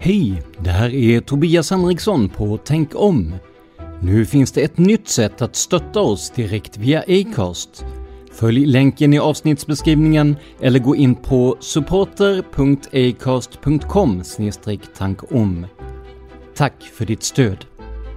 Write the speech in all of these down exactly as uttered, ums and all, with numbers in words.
Hej, det här är Tobias Henriksson på Tänk om. Nu finns det ett nytt sätt att stötta oss direkt via Acast. Följ länken i avsnittsbeskrivningen eller gå in på supporter punkt acast punkt com slash tankom. Tack för ditt stöd.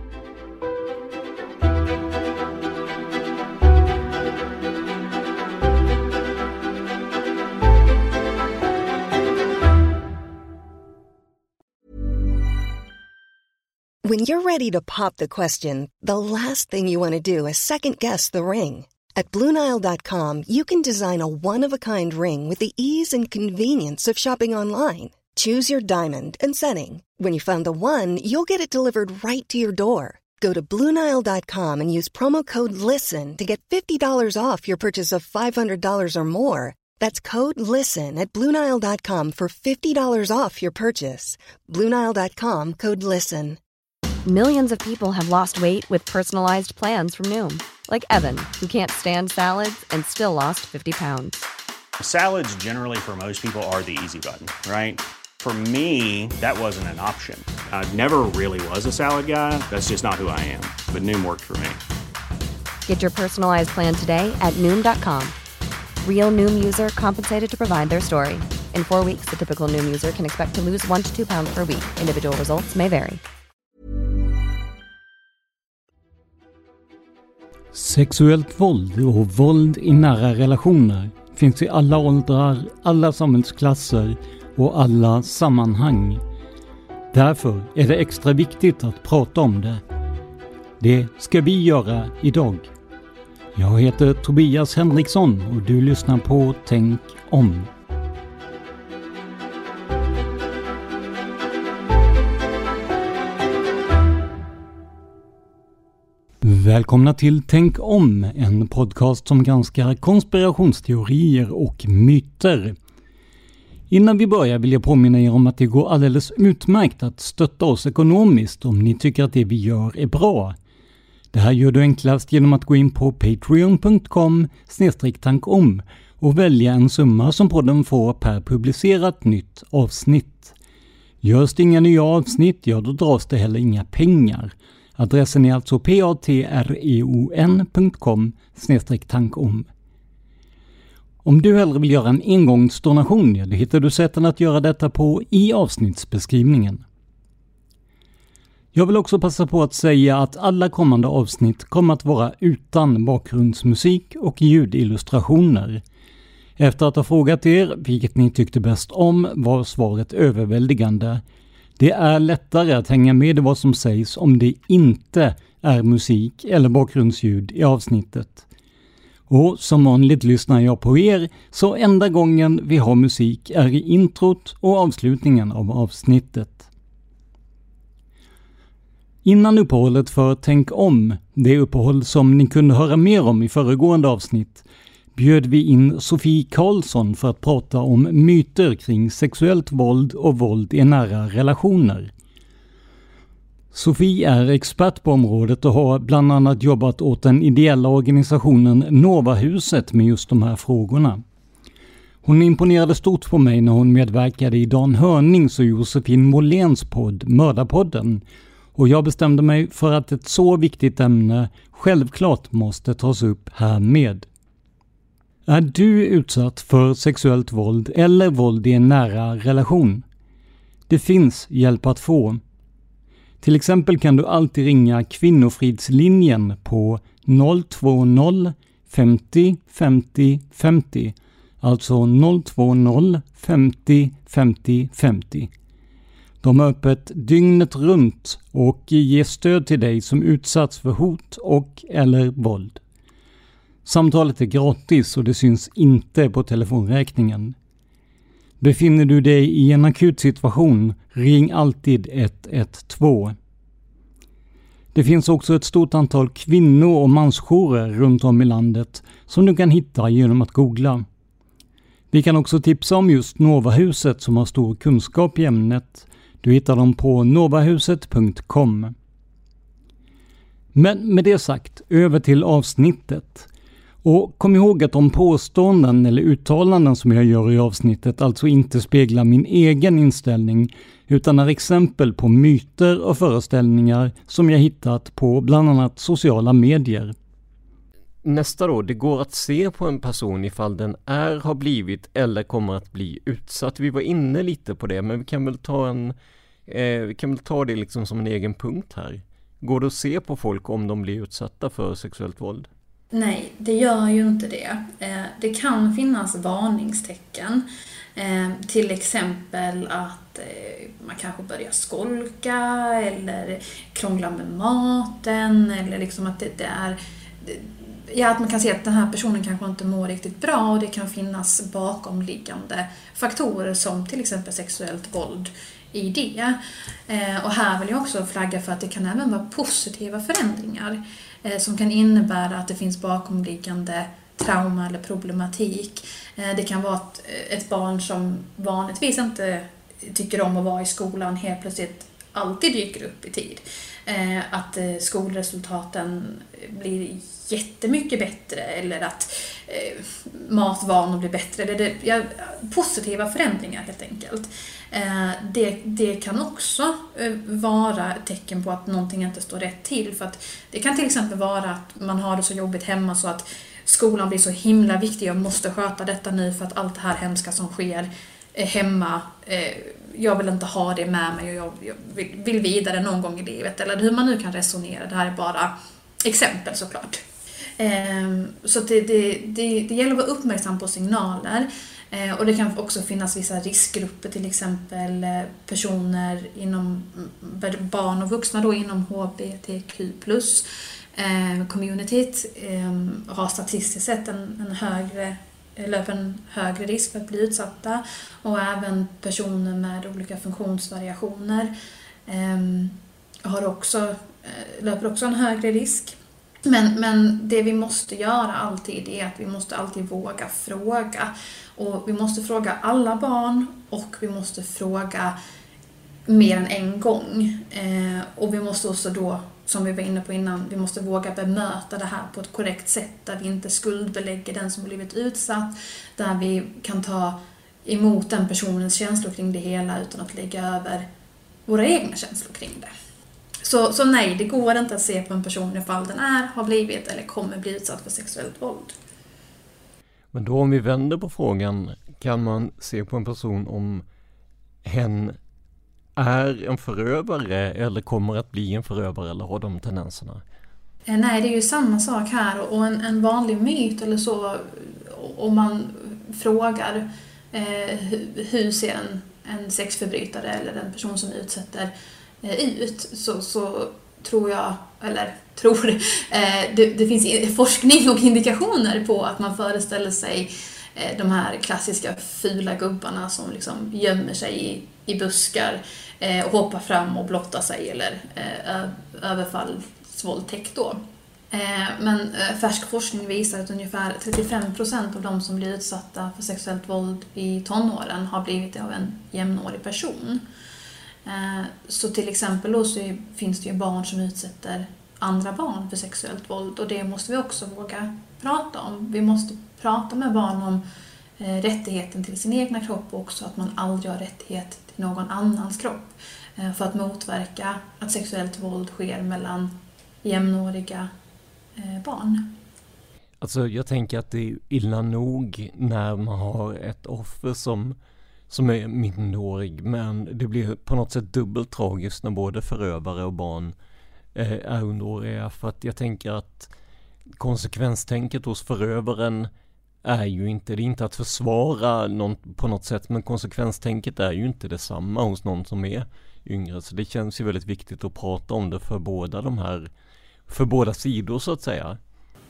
When you're ready to pop the question, the last thing you want to do is second-guess the ring. At Blue Nile dot com, you can design a one-of-a-kind ring with the ease and convenience of shopping online. Choose your diamond and setting. When you find the one, you'll get it delivered right to your door. Go to Blue Nile dot com and use promo code LISTEN to get fifty dollars off your purchase of five hundred dollars or more. That's code LISTEN at Blue Nile dot com for fifty dollars off your purchase. Blue Nile dot com, code LISTEN. Millions of people have lost weight with personalized plans from Noom. Like Evan, who can't stand salads and still lost fifty pounds. Salads generally for most people are the easy button, right? For me, that wasn't an option. I never really was a salad guy. That's just not who I am. But Noom worked for me. Get your personalized plan today at Noom dot com. Real Noom user compensated to provide their story. In four weeks, the typical Noom user can expect to lose one to two pounds per week. Individual results may vary. Sexuellt våld och våld i nära relationer finns i alla åldrar, alla samhällsklasser och alla sammanhang. Därför är det extra viktigt att prata om det. Det ska vi göra idag. Jag heter Tobias Henriksson och du lyssnar på Tänk om. Välkomna till Tänk om, en podcast som granskar konspirationsteorier och myter. Innan vi börjar vill jag påminna er om att det går alldeles utmärkt att stötta oss ekonomiskt om ni tycker att det vi gör är bra. Det här gör du enklast genom att gå in på patreon punkt com slash tankom och välja en summa som podden får per publicerat nytt avsnitt. Görs det inga nya avsnitt, ja då dras det heller inga pengar. Adressen är alltså patreon punkt com slash tankom. Om du hellre vill göra en engångsdonation, då hittar du sätten att göra detta på i avsnittsbeskrivningen. Jag vill också passa på att säga att alla kommande avsnitt kommer att vara utan bakgrundsmusik och ljudillustrationer. Efter att ha frågat er vilket ni tyckte bäst om var svaret överväldigande. Det är lättare att hänga med i vad som sägs om det inte är musik eller bakgrundsljud i avsnittet. Och som vanligt lyssnar jag på er, så enda gången vi har musik är i introt och avslutningen av avsnittet. Innan uppehållet för Tänk om, det uppehåll som ni kunde höra mer om i föregående avsnitt, bjöd vi in Sofie Karlsson för att prata om myter kring sexuellt våld och våld i nära relationer. Sofie är expert på området och har bland annat jobbat åt den ideella organisationen Novahuset med just de här frågorna. Hon imponerade stort på mig när hon medverkade i Dan Hörnings och Josefin Måhléns podd Mördarpodden, och jag bestämde mig för att ett så viktigt ämne självklart måste tas upp här med. Är du utsatt för sexuellt våld eller våld i en nära relation? Det finns hjälp att få. Till exempel kan du alltid ringa Kvinnofridslinjen på noll två noll femtio femtio femtio, alltså noll två noll femtio femtio femtio. De är öppet dygnet runt och ger stöd till dig som utsatts för hot och eller våld. Samtalet är gratis och det syns inte på telefonräkningen. Befinner du dig i en akut situation, ring alltid ett ett två. Det finns också ett stort antal kvinno- och mansjourer runt om i landet som du kan hitta genom att googla. Vi kan också tipsa om just Novahuset som har stor kunskap i ämnet. Du hittar dem på novahuset punkt com. Men med det sagt, över till avsnittet. Och kom ihåg att de påståenden eller uttalanden som jag gör i avsnittet alltså inte speglar min egen inställning utan är exempel på myter och föreställningar som jag hittat på bland annat sociala medier. Nästa då, det går att se på en person ifall den är, har blivit eller kommer att bli utsatt. Vi var inne lite på det, men vi kan väl ta, en, eh, vi kan väl ta det liksom som en egen punkt här. Går det att se på folk om de blir utsatta för sexuellt våld? Nej, det gör ju inte det. Det kan finnas varningstecken. Till exempel att man kanske börjar skolka eller krångla med maten. Eller liksom att det är... Ja, att man kan se att den här personen kanske inte mår riktigt bra och det kan finnas bakomliggande faktorer som till exempel sexuellt våld i det. Och här vill jag också flagga för att det kan även vara positiva förändringar som kan innebära att det finns bakomliggande trauma eller problematik. Det kan vara ett, ett barn som vanligtvis inte tycker om att vara i skolan helt plötsligt alltid dyker upp i tid. Att skolresultaten blir jättemycket bättre eller att matvanor blir bättre. Det är ja, positiva förändringar helt enkelt. Det, det kan också vara ett tecken på att någonting inte står rätt till. För att det kan till exempel vara att man har det så jobbigt hemma så att skolan blir så himla viktig. Jag måste sköta detta nu för att allt det här hemska som sker hemma, jag vill inte ha det med mig och jag vill vidare någon gång i livet. Eller hur man nu kan resonera. Det här är bara exempel såklart. Så det, det, det, det gäller att vara uppmärksam på signaler. Och det kan också finnas vissa riskgrupper, till exempel personer inom barn och vuxna då inom H B T Q plus. Communityt har statistiskt sett en, en högre löper en högre risk för att bli utsatta, och även personer med olika funktionsvariationer har också, löper också en högre risk. Men, men det vi måste göra alltid är att vi måste alltid våga fråga. Och vi måste fråga alla barn och vi måste fråga mer än en gång. Eh, och vi måste också då, som vi var inne på innan, vi måste våga bemöta det här på ett korrekt sätt. Där vi inte skuldbelägger den som blivit utsatt. Där vi kan ta emot den personens känslor kring det hela utan att lägga över våra egna känslor kring det. Så, så nej, det går inte att se på en person ifall den är, har blivit eller kommer bli utsatt för sexuellt våld. Men då om vi vänder på frågan, kan man se på en person om hen är en förövare eller kommer att bli en förövare eller har de tendenserna? Nej, det är ju samma sak här, och en, en vanlig myt eller så, om man frågar eh, hur ser en, en sexförbrytare eller en person som utsätter eh, ut, så, så tror jag, eller tror, eh, det, det finns forskning och indikationer på att man föreställer sig eh, de här klassiska fula gubbarna som liksom gömmer sig i, i buskar eh, och hoppar fram och blottar sig eller eh, överfallsvåldtäkt då. Eh, men eh, färsk forskning visar att ungefär trettiofem procent av de som blir utsatta för sexuellt våld i tonåren har blivit av en jämnårig person. Så till exempel då så finns det ju barn som utsätter andra barn för sexuellt våld, och det måste vi också våga prata om. Vi måste prata med barn om rättigheten till sin egna kropp och också att man aldrig har rättighet till någon annans kropp, för att motverka att sexuellt våld sker mellan jämnåriga barn. Alltså jag tänker att det är illa nog när man har ett offer som som är minderårig, men det blir på något sätt dubbelt tragiskt när både förövare och barn eh, är underåriga, för att jag tänker att konsekvenstänket hos förövaren är ju inte, det är inte att försvara någon på något sätt, men konsekvenstänket är ju inte detsamma hos någon som är yngre, så det känns ju väldigt viktigt att prata om det för båda de här, för båda sidor så att säga.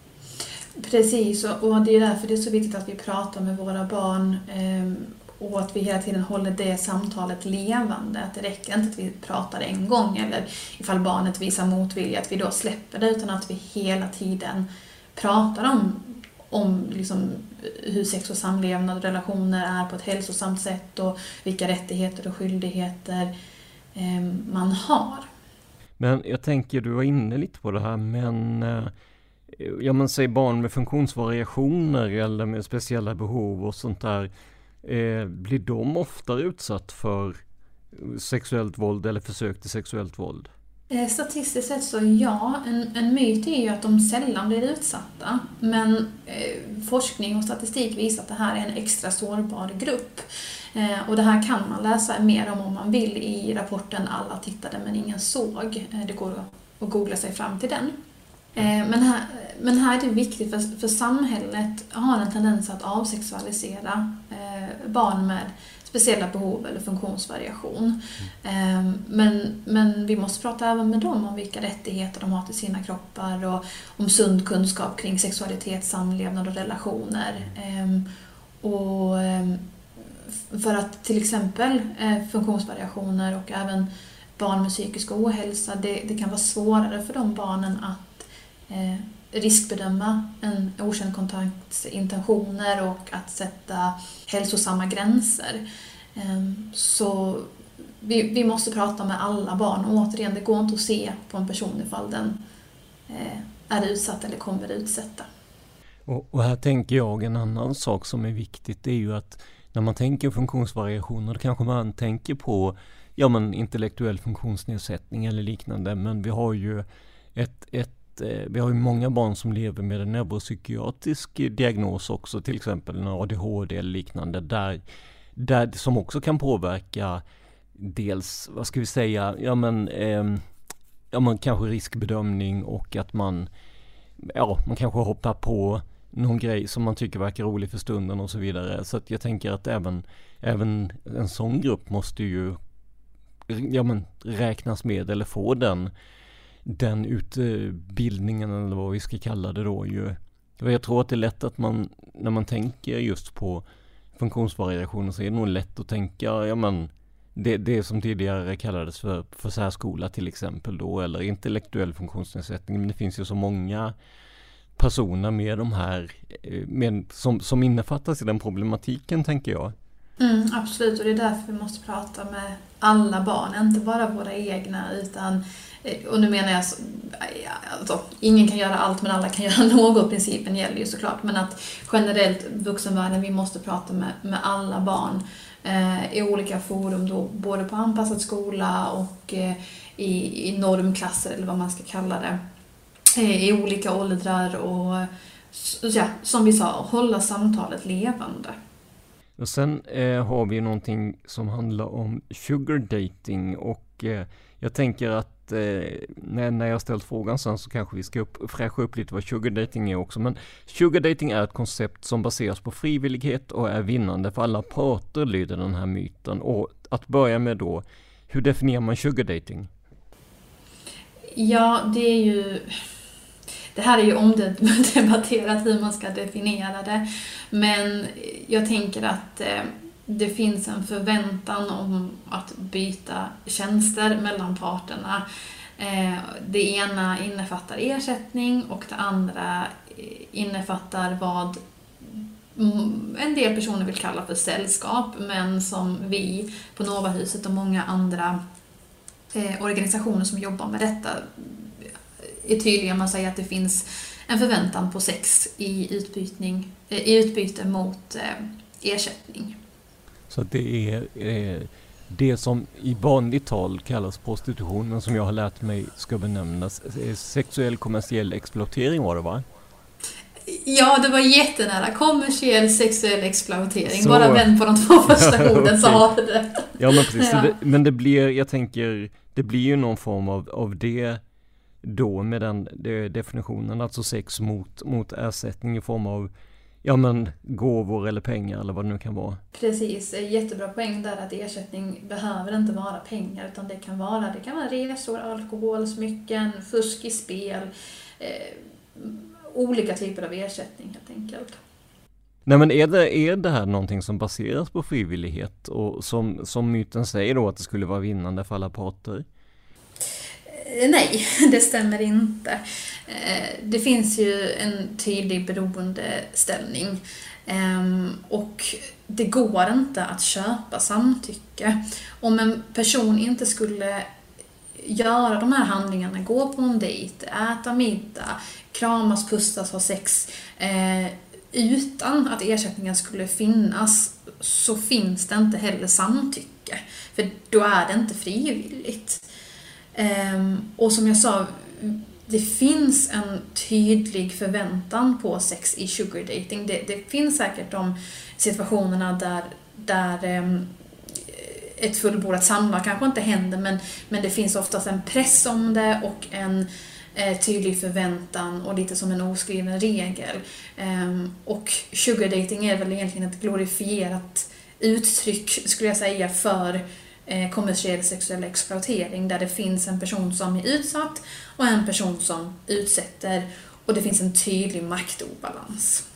Precis, och det är därför det är så viktigt att vi pratar med våra barn eh, och att vi hela tiden håller det samtalet levande. Att det räcker inte att vi pratar en gång eller ifall barnet visar motvilja att vi då släpper det, utan att vi hela tiden pratar om, om liksom hur sex och samlevnad och relationer är på ett hälsosamt sätt och vilka rättigheter och skyldigheter eh, man har. Men jag tänker, du var inne lite på det här, men eh, ja men säg barn med funktionsvariationer eller med speciella behov och sånt där, eh, blir de oftare utsatt för sexuellt våld eller försök till sexuellt våld? Statistiskt sett så ja, en, en myt är ju att de sällan blir utsatta, men eh, forskning och statistik visar att det här är en extra sårbar grupp. Eh, och det här kan man läsa mer om om man vill i rapporten Alla tittade men ingen såg. Eh, det går att googla sig fram till den. Eh, men, här, men här är det viktigt för, för samhället har en tendens att avsexualisera eh, barn med speciella behov eller funktionsvariation. Mm. Men, men vi måste prata även med dem om vilka rättigheter de har till sina kroppar och om sund kunskap kring sexualitet, samlevnad och relationer. Mm. Och för att till exempel funktionsvariationer och även barn med psykisk ohälsa, det, det kan vara svårare för de barnen att riskbedöma en okänd kontakts intentioner och att sätta hälsosamma gränser. Så vi, vi måste prata med alla barn och återigen, det går inte att se på en person ifall den är utsatt eller kommer utsätta. Och, och här tänker jag en annan sak som är viktigt, det är ju att när man tänker funktionsvariationer då kanske man tänker på ja, men intellektuell funktionsnedsättning eller liknande, men vi har ju ett, ett vi har ju många barn som lever med en neuropsykiatrisk diagnos också, till exempel en A D H D eller liknande, där, där som också kan påverka dels, vad ska vi säga, ja men, eh, ja men kanske riskbedömning och att man, ja man kanske hoppar på någon grej som man tycker verkar rolig för stunden och så vidare. Så att jag tänker att även, även en sån grupp måste ju ja men, räknas med eller få den den utbildningen eller vad vi ska kalla det då ju. Jag tror att det är lätt att man, när man tänker just på funktionsvariationer så är det nog lätt att tänka, ja men det, det som tidigare kallades för, för särskola till exempel då, eller intellektuell funktionsnedsättning, men det finns ju så många personer med de här, med, som, som innefattas i den problematiken tänker jag. Mm, absolut, och det är därför vi måste prata med alla barn, inte bara våra egna, utan, och nu menar jag alltså, ingen kan göra allt men alla kan göra något, principen gäller ju såklart, men att generellt vuxenvärlden, vi måste prata med, med alla barn eh, i olika forum då, både på anpassad skola och eh, i, i normklasser eller vad man ska kalla det, eh, i olika åldrar och ja, som vi sa, hålla samtalet levande. Och sen eh, har vi någonting som handlar om sugar dating och eh, jag tänker att eh, när, när jag ställt frågan sen så kanske vi ska upp, fräscha upp lite vad sugar dating är också. Men sugar dating är ett koncept som baseras på frivillighet och är vinnande för alla parter, lyder den här myten. Och att börja med då, hur definierar man sugar dating? Ja, det är ju... Det här är ju omdebatterat hur man ska definiera det, men jag tänker att eh, det finns en förväntan om att byta tjänster mellan parterna. Eh, det ena innefattar ersättning och det andra innefattar vad en del personer vill kalla för sällskap, men som vi på Novahuset och många andra eh, organisationer som jobbar med detta är tydliga. Man säger att det finns en förväntan på sex i, utbytning, i utbyte mot eh, ersättning. Så det är eh, det som i vanligt tal kallas prostitution, men som jag har lärt mig ska benämnas sexuell kommersiell exploatering, var det va? Ja, det var jättenära. Kommersiell sexuell exploatering. Så... Bara vänd på de två första orden okay. Så har det det. Ja, men precis. Ja. Det, men det blir, jag tänker, det blir ju någon form av, av det då med den det definitionen, alltså sex mot, mot ersättning i form av ja men gåvor eller pengar eller vad det nu kan vara. Precis, jättebra poäng där att ersättning behöver inte vara pengar, utan det kan vara, det kan vara resor, alkohol, smycken, fusk i spel, eh, olika typer av ersättning helt enkelt. Nej, men är det, är det här någonting som baseras på frivillighet och som, som myten säger då att det skulle vara vinnande för alla parter? Nej, det stämmer inte. Det finns ju en tydlig beroendeställning och det går inte att köpa samtycke. Om en person inte skulle göra de här handlingarna, gå på en dejt, äta middag, kramas, pussas, ha sex eh, utan att ersättningen skulle finnas, så finns det inte heller samtycke. För då är det inte frivilligt. Eh, och som jag sa, det finns en tydlig förväntan på sex i sugar dating. Det, det finns säkert de situationerna där, där eh, ett fullbordat samlag kanske inte händer, men, men det finns oftast en press om det och en eh, tydlig förväntan och lite som en oskriven regel. Um, och sugar dating är väl egentligen ett glorifierat uttryck, skulle jag säga, för eh, kommersiell sexuell exploatering, där det finns en person som är utsatt och en person som utsätter, och det finns en tydlig maktobalans.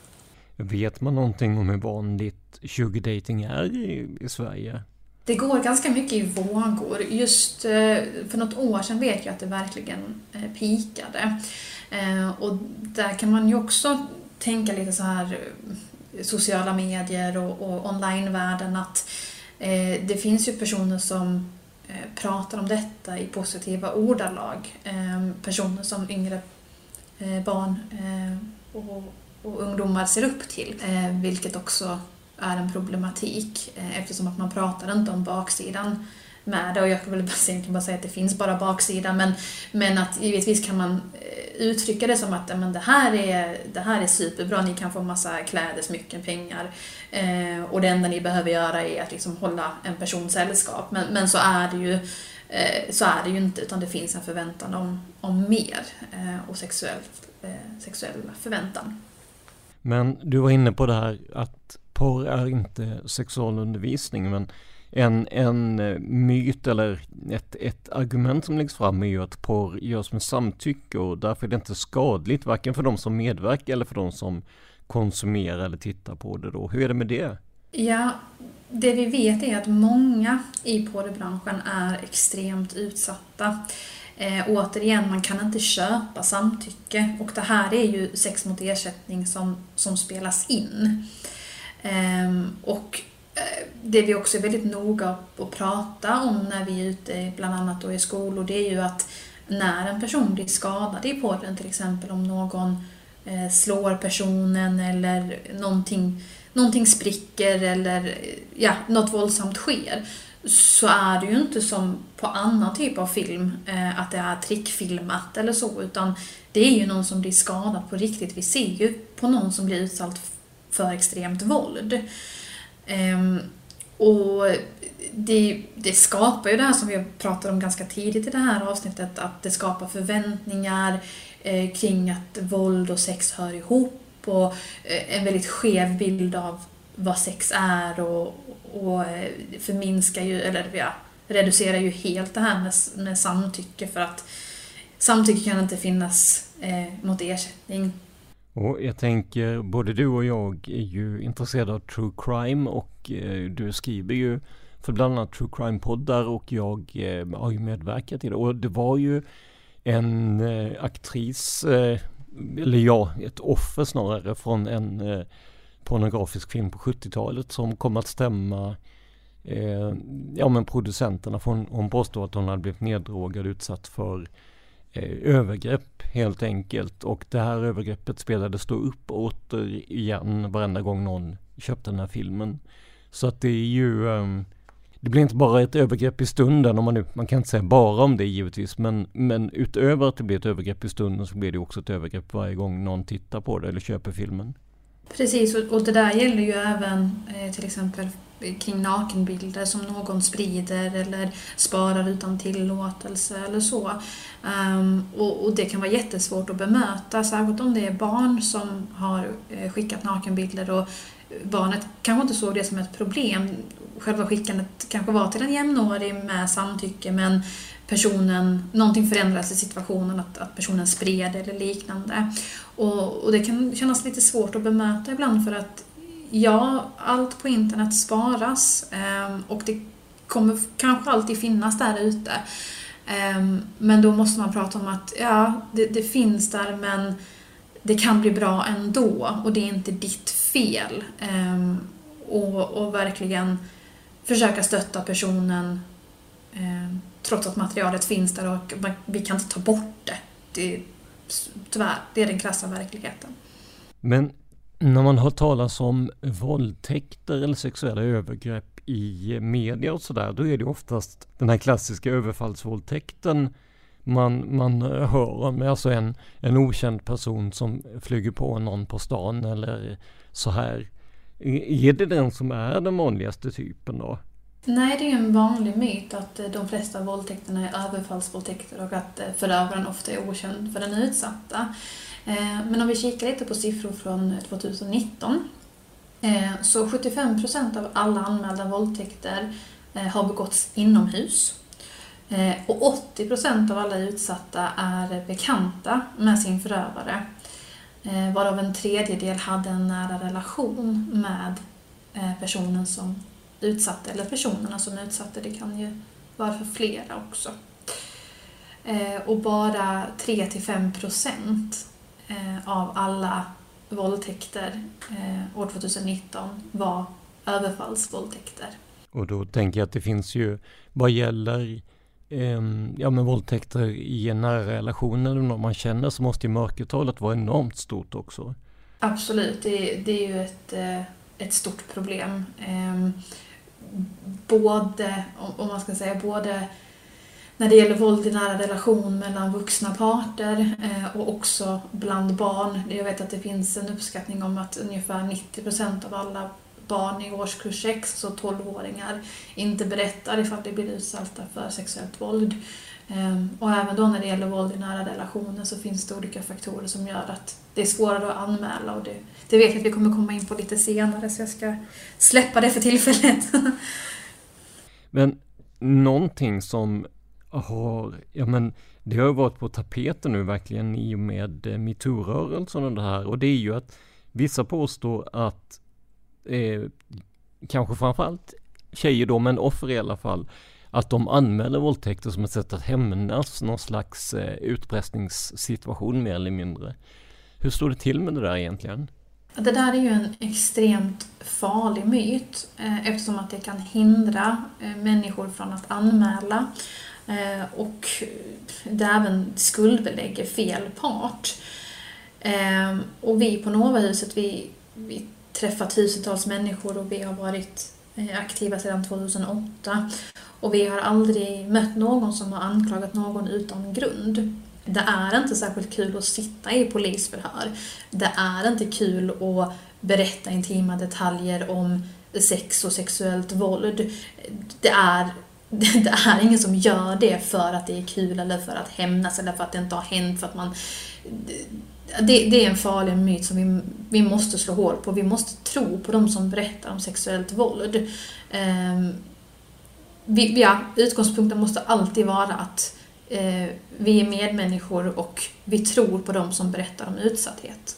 Vet man någonting om hur vanligt sugar dating är i, i Sverige? Det går ganska mycket i vågor. Just för något år sedan vet jag att det verkligen pikade. Och där kan man ju också tänka lite så här sociala medier och, och onlinevärlden, att det finns ju personer som pratar om detta i positiva ordalag. Personer som yngre barn och, och ungdomar ser upp till, vilket också är en problematik, eftersom att man pratar inte om baksidan med det. Och jag kan väl egentligen bara säga att det finns bara baksidan, men, men att givetvis kan man uttrycka det som att men det, här är, det här är superbra, ni kan få massa kläder, smycken, pengar, eh, och det enda ni behöver göra är att liksom hålla en persons sällskap. Men, men så är det ju eh, så är det ju inte, utan det finns en förväntan om, om mer eh, och sexuell, eh, sexuell förväntan. Men du var inne på det här att porr är inte sexualundervisning, men en, en myt eller ett, ett argument som läggs fram är ju att porr görs med samtycke, och därför är det inte skadligt varken för de som medverkar eller för de som konsumerar eller tittar på det då. Hur är det med det? Ja, det vi vet är att många i porrbranschen är extremt utsatta. Eh, återigen, man kan inte köpa samtycke, och det här är ju sex mot ersättning som, som spelas in. Eh, och eh, det vi också är väldigt noga att prata om när vi är ute, bland annat då i skolor, det är ju att när en person blir skadad i porren, till exempel om någon eh, slår personen eller någonting, någonting spricker eller ja, något våldsamt sker, så är det ju inte som på annan typ av film, eh, att det är trickfilmat eller så, utan det är ju någon som blir skadad på riktigt. Vi ser ju på någon som blir utsatt för extremt våld. Eh, och det, det skapar ju det här som vi pratade om ganska tidigt i det här avsnittet, att det skapar förväntningar eh, kring att våld och sex hör ihop, och eh, en väldigt skev bild av vad sex är, och, och förminskar ju, eller ja, reducerar ju helt det här med, med samtycke, för att samtycke kan inte finnas eh, mot ersättning. Och jag tänker, både du och jag är ju intresserade av true crime, och eh, du skriver ju för bland annat true crime-poddar, och jag eh, har ju medverkat i det. Och det var ju en eh, aktris, eh, eller ja, ett offer snarare, från en eh, pornografisk film på sjuttiotalet som kom att stämma eh, ja, men producenterna. För hon, hon påstod att hon hade blivit neddrogad, utsatt för eh, övergrepp helt enkelt. Och det här övergreppet spelades då upp återigen varenda gång någon köpte den här filmen. Så att det är ju eh, det blir inte bara ett övergrepp i stunden, om man nu, man kan inte säga bara om det givetvis, men, men utöver att det blir ett övergrepp i stunden så blir det också ett övergrepp varje gång någon tittar på det eller köper filmen. Precis, och det där gäller ju även eh, till exempel kring nakenbilder som någon sprider eller sparar utan tillåtelse eller så. Um, och, och det kan vara jättesvårt att bemöta, särskilt om det är barn som har eh, skickat nakenbilder, och barnet kanske inte såg det som ett problem. Själva skickandet kanske var till en jämnårig med samtycke, men personen, någonting förändras i situationen, att, att personen spred eller liknande. Och, och det kan kännas lite svårt att bemöta ibland, för att ja, allt på internet sparas eh, och det kommer kanske alltid finnas där ute. Eh, men då måste man prata om att ja, det, det finns där, men det kan bli bra ändå, och det är inte ditt fel. Eh, och, och verkligen försöka stötta personen eh, trots att materialet finns där och vi kan inte ta bort det. Det, tyvärr, det är den krassa verkligheten. Men när man hör talas om våldtäkter eller sexuella övergrepp i media och sådär, då är det oftast den här klassiska överfallsvåldtäkten man, man hör om. Alltså en, en okänd person som flyger på någon på stan eller så här. Är det den som är den vanligaste typen då? Nej, det är en vanlig myt att de flesta våldtäkterna är överfallsvåldtäkter och att förövaren ofta är okänd för den utsatta. Men om vi kikar lite på siffror från tjugonitton så sjuttiofem procent av alla anmälda våldtäkter har begåtts inomhus. Och åttio procent av alla utsatta är bekanta med sin förövare. Varav en tredjedel hade en nära relation med personen som utsatte eller personerna som utsatte. Det kan ju vara för flera också. Och bara tre till fem procent av alla våldtäkter år tjugonitton var överfallsvåldtäkter. Och då tänker jag att det finns ju, vad gäller eh, ja, men våldtäkter i en nära relation eller någon man känner, så måste ju mörkertalet vara enormt stort också. Absolut, det, det är ju ett, ett stort problem. Eh, både, om man ska säga, både när det gäller våld i nära relation mellan vuxna parter eh, och också bland barn. Jag vet att det finns en uppskattning om att ungefär nittio procent av alla barn i årskurs sex, så tolv-åringar, inte berättar ifall de blir utsatta för sexuellt våld. Eh, och även då när det gäller våld i nära relationer så finns det olika faktorer som gör att det är svårare att anmäla. Och det, det vet jag att vi kommer komma in på lite senare, så jag ska släppa det för tillfället. Men någonting som har, ja men det har varit på tapeten nu verkligen i och med MeToo-rörelsen och det här, och det är ju att vissa påstår att eh, kanske framförallt tjejer då, men offer i alla fall, att de anmäler våldtäkter som ett sätt att hämnas någon slags eh, utpressningssituation mer eller mindre. Hur står det till med det där egentligen? Det där är ju en extremt farlig myt eh, eftersom att det kan hindra eh, människor från att anmäla. Och det även skuldbelägger fel part. Och vi på Novahuset, vi, vi träffar tusentals människor och vi har varit aktiva sedan tjugohundraåtta. Och vi har aldrig mött någon som har anklagat någon utan grund. Det är inte särskilt kul att sitta i polisförhör. Det är inte kul att berätta intima detaljer om sex och sexuellt våld. Det är Det är ingen som gör det för att det är kul eller för att hämnas eller för att det inte har hänt. För att man, det, det är en farlig myt som vi, vi måste slå hål på. Vi måste tro på de som berättar om sexuellt våld. Um, vi, ja, utgångspunkten måste alltid vara att uh, vi är medmänniskor och vi tror på de som berättar om utsatthet.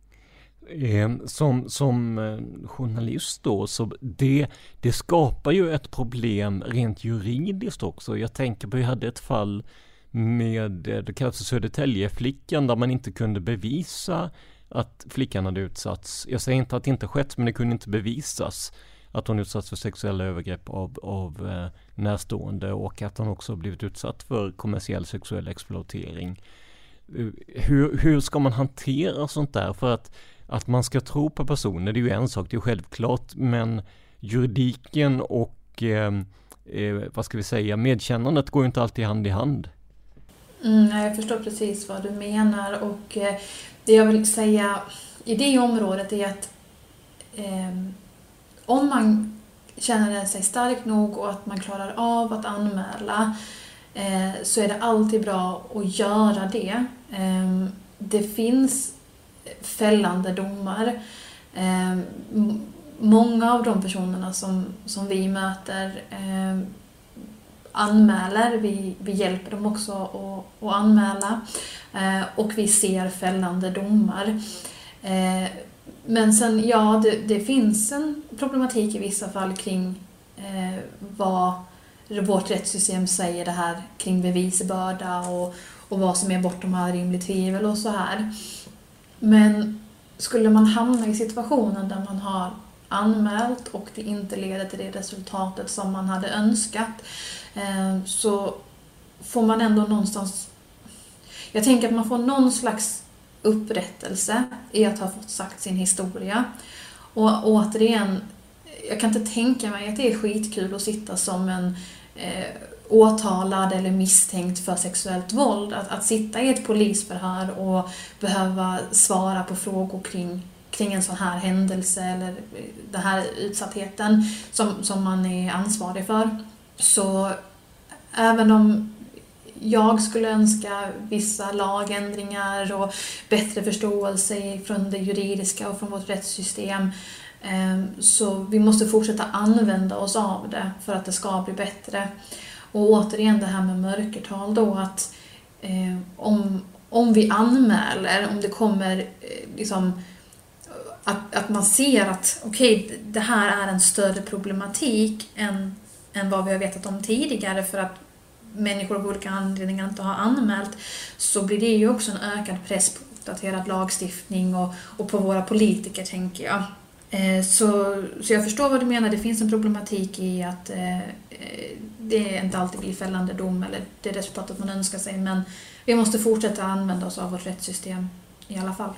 Som, som journalist då, så det, det skapar ju ett problem rent juridiskt också. Jag tänker på, vi hade ett fall med, det kallas för Södertäljeflickan, där man inte kunde bevisa att flickan hade utsatts. Jag säger inte att det inte skett, men det kunde inte bevisas att hon utsatts för sexuella övergrepp av, av eh, närstående, och att hon också blivit utsatt för kommersiell sexuell exploatering. Hur, hur ska man hantera sånt där? För att Att man ska tro på personer, det är ju en sak, det är självklart, men juridiken och eh, eh, vad ska vi säga, medkännandet går ju inte alltid hand i hand. Mm, jag förstår precis vad du menar, och eh, det jag vill säga i det området är att eh, om man känner sig stark nog och att man klarar av att anmäla, eh, så är det alltid bra att göra det. Eh, det finns fällande domar. Eh, många av de personerna som, som vi möter eh, anmäler. Vi, vi hjälper dem också att, att anmäla. Eh, och vi ser fällande domar. Eh, men sen, ja, det, det finns en problematik i vissa fall kring eh, vad vårt rättssystem säger det här kring bevisbörda och, och vad som är bortom all rimligt tvivel och så här. Men skulle man hamna i situationen där man har anmält och det inte leder till det resultatet som man hade önskat, så får man ändå någonstans... Jag tänker att man får någon slags upprättelse i att ha fått sagt sin historia. Och återigen, jag kan inte tänka mig att det är skitkul att sitta som en eh, åtalad eller misstänkt för sexuellt våld. Att, att sitta i ett polisförhör och behöva svara på frågor kring, kring en sån här händelse eller den här utsattheten som, som man är ansvarig för. Så även om jag skulle önska vissa lagändringar och bättre förståelse från det juridiska och från vårt rättssystem, så vi måste fortsätta använda oss av det för att det ska bli bättre. Och återigen det här med mörkertal då, att eh, om, om vi anmäler, om det kommer eh, liksom, att, att man ser att okej, okay, det här är en större problematik än, än vad vi har vetat om tidigare för att människor av olika anledningar inte har anmält, så blir det ju också en ökad press på uppdaterad lagstiftning och, och på våra politiker, tänker jag. Eh, så, så jag förstår vad du menar, det finns en problematik i att eh, det inte alltid blir fällande dom eller det resultatet man önskar sig, men vi måste fortsätta använda oss av vårt rättssystem i alla fall.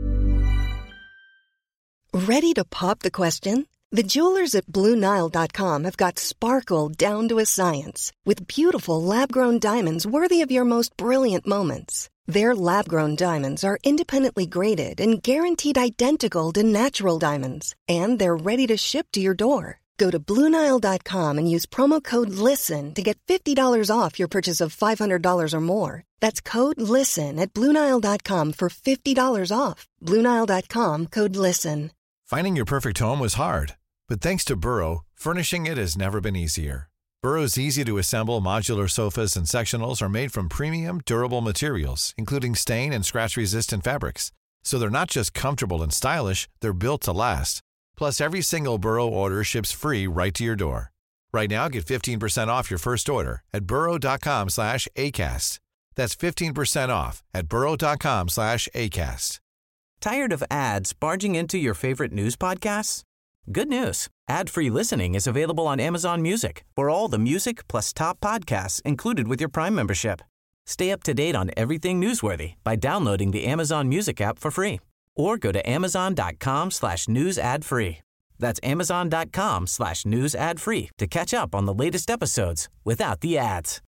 Ready to pop the question? The jewelers at Blue Nile dot com have got sparkle down to a science with beautiful lab-grown diamonds worthy of your most brilliant moments. Their lab-grown diamonds are independently graded and guaranteed identical to natural diamonds, and they're ready to ship to your door. Go to Blue Nile dot com and use promo code LISTEN to get fifty dollars off your purchase of five hundred dollars or more. That's code LISTEN at Blue Nile dot com for fifty dollars off. Blue Nile dot com, code LISTEN. Finding your perfect home was hard, but thanks to Burrow, furnishing it has never been easier. Burrow's easy-to-assemble modular sofas and sectionals are made from premium, durable materials, including stain and scratch-resistant fabrics. So they're not just comfortable and stylish, they're built to last. Plus, every single Burrow order ships free right to your door. Right now, get fifteen percent off your first order at burrow dot com slash acast. That's fifteen percent off at burrow dot com slash acast. Tired of ads barging into your favorite news podcasts? Good news. Ad-free listening is available on Amazon Music for all the music plus top podcasts included with your Prime membership. Stay up to date on everything newsworthy by downloading the Amazon Music app for free or go to amazon dot com slash news ad free. That's amazon dot com slash news ad free to catch up on the latest episodes without the ads.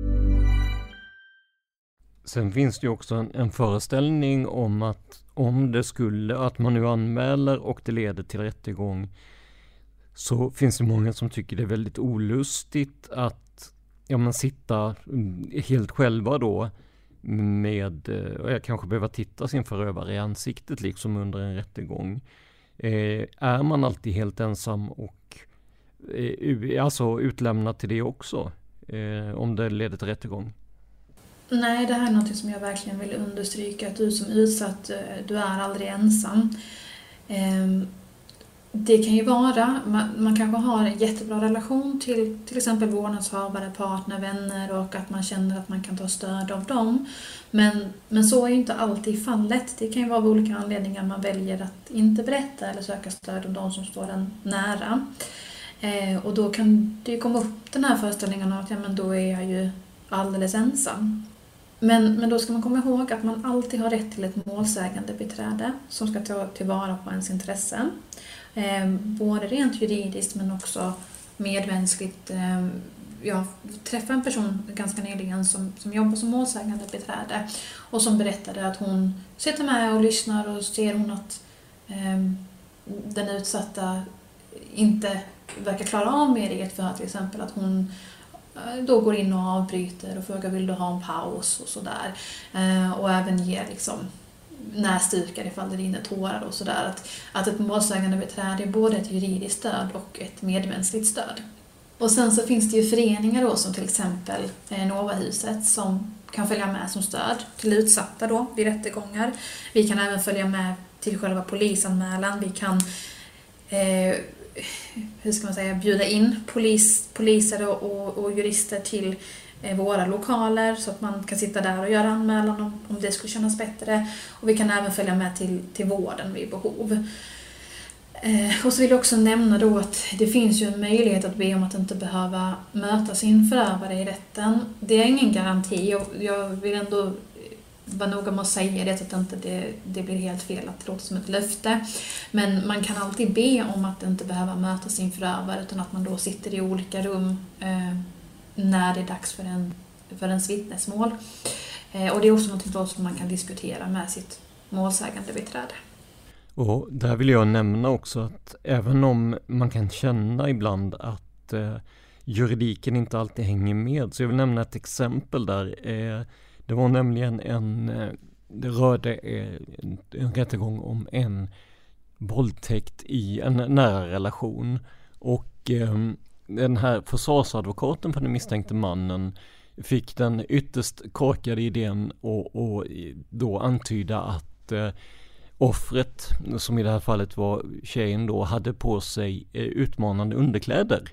Sen finns det ju också en, en föreställning om att om det skulle, att man nu anmäler och det leder till rättegång, så finns det många som tycker det är väldigt olustigt att ja, man sitta helt själva då med, och jag kanske behöver titta sin förövare i ansiktet liksom under en rättegång. Eh, är man alltid helt ensam och eh, alltså utlämnad till det också eh, om det leder till rättegång? Nej, det här är något som jag verkligen vill understryka, att du som utsatt, du är aldrig ensam. Det kan ju vara, man, man kanske har en jättebra relation till till exempel vårdnadshavare, partner, vänner och att man känner att man kan ta stöd av dem. Men, men så är ju inte alltid fallet. Det kan ju vara av olika anledningar man väljer att inte berätta eller söka stöd av de som står en nära. Och då kan det ju komma upp den här föreställningen av att ja, men då är jag ju alldeles ensam. Men, men då ska man komma ihåg att man alltid har rätt till ett målsägande beträde som ska ta tillvara på ens intressen. Eh, både rent juridiskt men också medmänskligt. Eh, jag träffade en person ganska nyligen som, som jobbar som målsägande beträde och som berättade att hon sitter med och lyssnar och ser hon att eh, den utsatta inte verkar klara av mediet, för till exempel att hon då går in och avbryter och frågar vill du ha en paus och sådär. Eh, och även ger liksom näsdukar ifall det rinner tårar och sådär. Att, att ett målsägande beträde är både ett juridiskt stöd och ett medmänskligt stöd. Och sen så finns det ju föreningar då som till exempel eh, Novahuset som kan följa med som stöd till utsatta då vid rättegångar. Vi kan även följa med till själva polisanmälan. Vi kan eh, hur ska man säga, bjuda in polis, poliser och, och, och jurister till eh, våra lokaler så att man kan sitta där och göra anmälan om, om det skulle kännas bättre. Och vi kan även följa med till, till vården vid behov. Och så vill jag också nämna då att det finns ju en möjlighet att be om att inte behöva möta sin förövare i rätten. Det är ingen garanti och jag vill ändå vara noga med att säga det så att inte det, det blir helt fel, att det låter som ett löfte. Men man kan alltid be om att inte behöva möta sin förövare utan att man då sitter i olika rum eh, när det är dags för, en, för ens vittnesmål. Eh, och det är också något då som man kan diskutera med sitt målsägande beträde. Och där vill jag nämna också att även om man kan känna ibland att eh, juridiken inte alltid hänger med, så jag vill nämna ett exempel där. Eh, det var nämligen en, eh, det rörde eh, en, en rättegång om en våldtäkt i en nära relation. Och eh, den här försvarsadvokaten för den misstänkte mannen fick den ytterst korkade idén och, och då antyda att eh, offret, som i det här fallet var tjejen då, hade på sig eh, utmanande underkläder.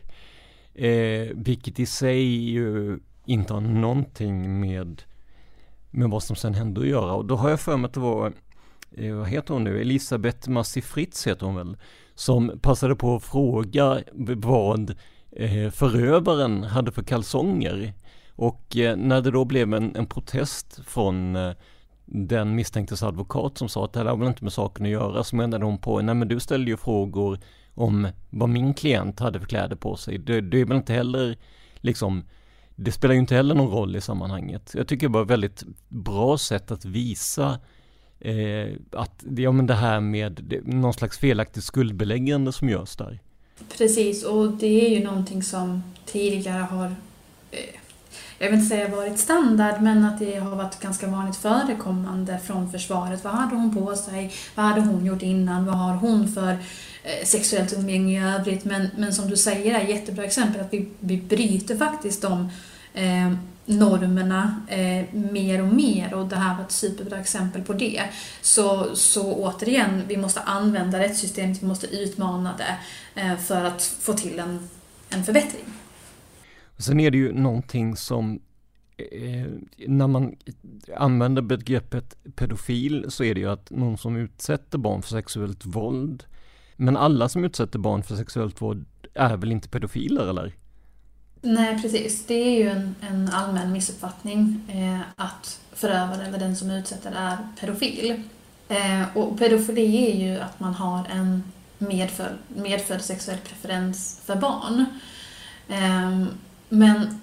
Eh, vilket i sig ju inte har någonting med, med vad som sen hände att göra. Och då har jag för mig att det var, eh, vad heter hon nu? Elisabeth Massi Fritz heter hon väl, som passade på att fråga vad eh, förövaren hade för kalsonger. Och eh, när det då blev en, en protest från eh, den misstänktes advokat som sa att det här har väl inte med saken att göra, så menade de på, nej men du ställde ju frågor om vad min klient hade för kläder på sig. Det, det är väl inte heller liksom, det spelar ju inte heller någon roll i sammanhanget. Jag tycker det var ett väldigt bra sätt att visa eh, att ja, men det här med det, någon slags felaktigt skuldbeläggande som görs där. Precis, och det är ju någonting som tidigare har eh, jag vill inte säga varit standard, men att det har varit ganska vanligt förekommande från försvaret. Vad hade hon på sig? Vad hade hon gjort innan? Vad har hon för eh, sexuellt umgänge i övrigt? Men, men som du säger är ett jättebra exempel att vi, vi bryter faktiskt de eh, normerna eh, mer och mer, och det här var ett superbra exempel på det. Så, så återigen, vi måste använda rättssystemet, vi måste utmana det eh, för att få till en, en förbättring. Sen är det ju någonting som eh, när man använder begreppet pedofil så är det ju att någon som utsätter barn för sexuellt våld. Men alla som utsätter barn för sexuellt våld är väl inte pedofiler, eller? Nej, precis. Det är ju en, en allmän missuppfattning eh, att förövaren eller den som utsätter är pedofil. Eh, och pedofili är ju att man har en medfödd, medfödd sexuell preferens för barn. Eh, Men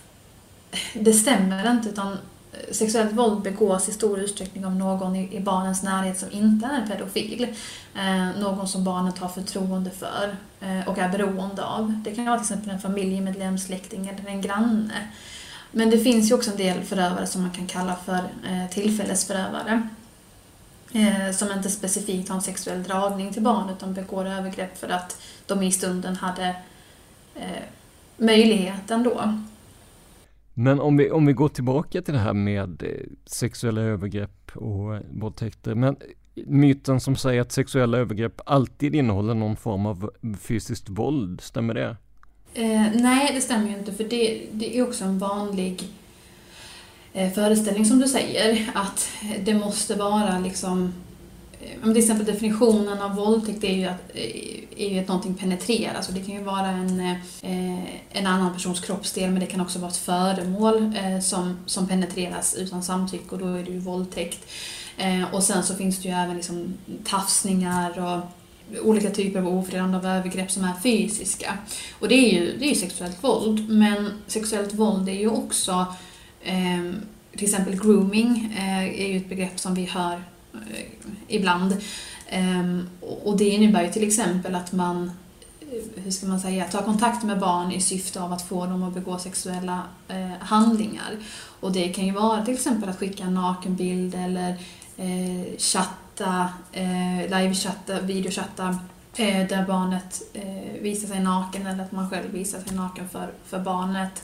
det stämmer inte, utan sexuellt våld begås i stor utsträckning av någon i, i barnens närhet som inte är pedofil. Eh, någon som barnet har förtroende för eh, och är beroende av. Det kan vara till exempel en familjemedlem, släkting eller en granne. Men det finns ju också en del förövare som man kan kalla för eh, tillfällesförövare. Eh, som inte specifikt har en sexuell dragning till barn utan begår övergrepp för att de i stunden hade eh, möjligheten då. Men om vi, om vi går tillbaka till det här med sexuella övergrepp och våldtäkter, men myten som säger att sexuella övergrepp alltid innehåller någon form av fysiskt våld, stämmer det? Eh, nej, det stämmer ju inte, för det, det är också en vanlig eh, föreställning som du säger, att det måste vara liksom, till exempel definitionen av våldtäkt är ju att, är ju att någonting penetreras, och det kan ju vara en, en annan persons kroppsdel, men det kan också vara ett föremål som, som penetreras utan samtycke, och då är det ju våldtäkt. Och sen så finns det ju även liksom tafsningar och olika typer av ofredande av övergrepp som är fysiska. Och det är ju, det är ju sexuellt våld, men sexuellt våld är ju också eh, till exempel grooming eh, är ju ett begrepp som vi hör ibland. Och det innebär ju till exempel att man, hur ska man säga, tar kontakt med barn i syfte av att få dem att begå sexuella handlingar. Och det kan ju vara till exempel att skicka en nakenbild eller chatta, live-chatta, videochatta där barnet visar sig naken, eller att man själv visar sig naken för, för barnet.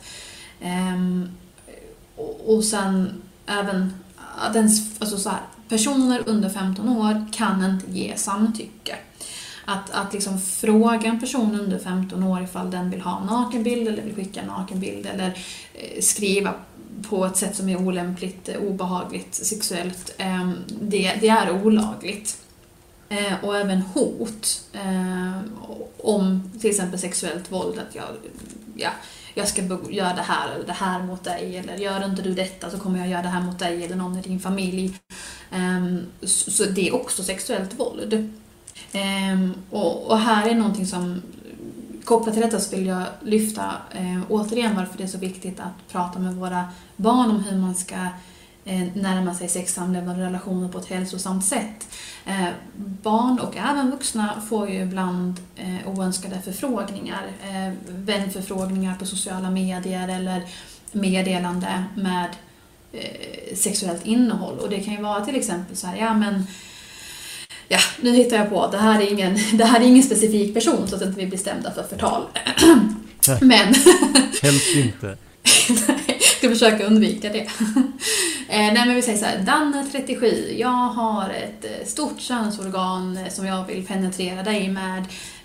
Och sen även den, alltså så här, personer under femton år kan inte ge samtycke. Att, att liksom fråga en person under femton år ifall den vill ha en nakenbild eller vill skicka en nakenbild eller eh, skriva på ett sätt som är olämpligt, obehagligt, sexuellt, eh, det, det är olagligt. eh, och även hot eh, om till exempel sexuellt våld, att jag, ja, jag ska göra det här eller det här mot dig, eller gör inte du detta så kommer jag göra det här mot dig eller någon i din familj. Eh, så, så det är också sexuellt våld. Eh, och, och här är någonting som kopplat till detta så vill jag lyfta eh, återigen varför det är så viktigt att prata med våra barn om hur man ska eh, närma sig sexsamlevnad och relationer på ett hälsosamt sätt. Eh, barn och även vuxna får ju ibland eh, oönskade förfrågningar, eh, vänförfrågningar på sociala medier eller meddelande med eh, sexuellt innehåll. Och det kan ju vara till exempel så här, ja men ja, nu hittar jag på, det här är ingen, det här är ingen specifik person så att inte vi blir stämda för förtal. Men helst inte. Nej, ska försöka undvika det. Nej, men vi säger så här, Danne trettiosju, jag har ett stort könsorgan som jag vill penetrera dig med.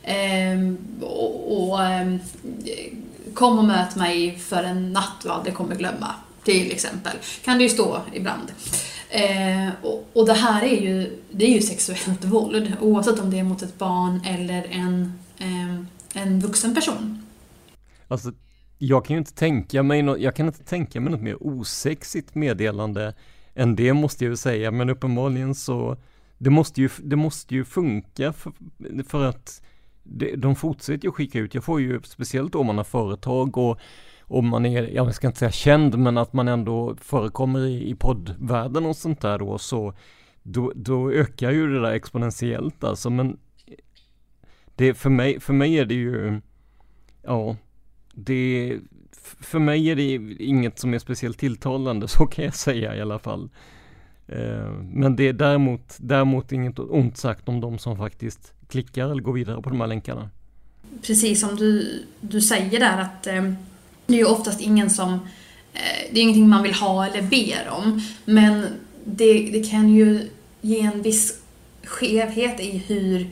Och, och kom och möt mig för en natt du aldrig kommer glömma, till exempel. Kan det ju stå ibland. Eh, och, och det här är ju, det är ju sexuellt våld, oavsett om det är mot ett barn eller en, eh, en vuxen person. Alltså, jag kan ju inte tänka mig något, jag kan inte tänka mig något mer osexigt meddelande än det, måste jag ju säga, men uppenbarligen så det måste ju, det måste ju funka för, för att det, de fortsätter ju skicka ut. Jag får ju, speciellt om man har företag och om man är, jag ska inte säga känd, men att man ändå förekommer i, i poddvärlden och sånt där då, så då, då ökar ju det där exponentiellt alltså. Men det, för mig, för mig är det ju, ja, det, för mig är det inget som är speciellt tilltalande, så kan jag säga i alla fall. Men det är däremot, däremot inget ont sagt om de som faktiskt klickar eller går vidare på de här länkarna. Precis som du, du säger där, att det är ju oftast ingen som, det är ingenting man vill ha eller ber om, men det, det kan ju ge en viss skevhet i hur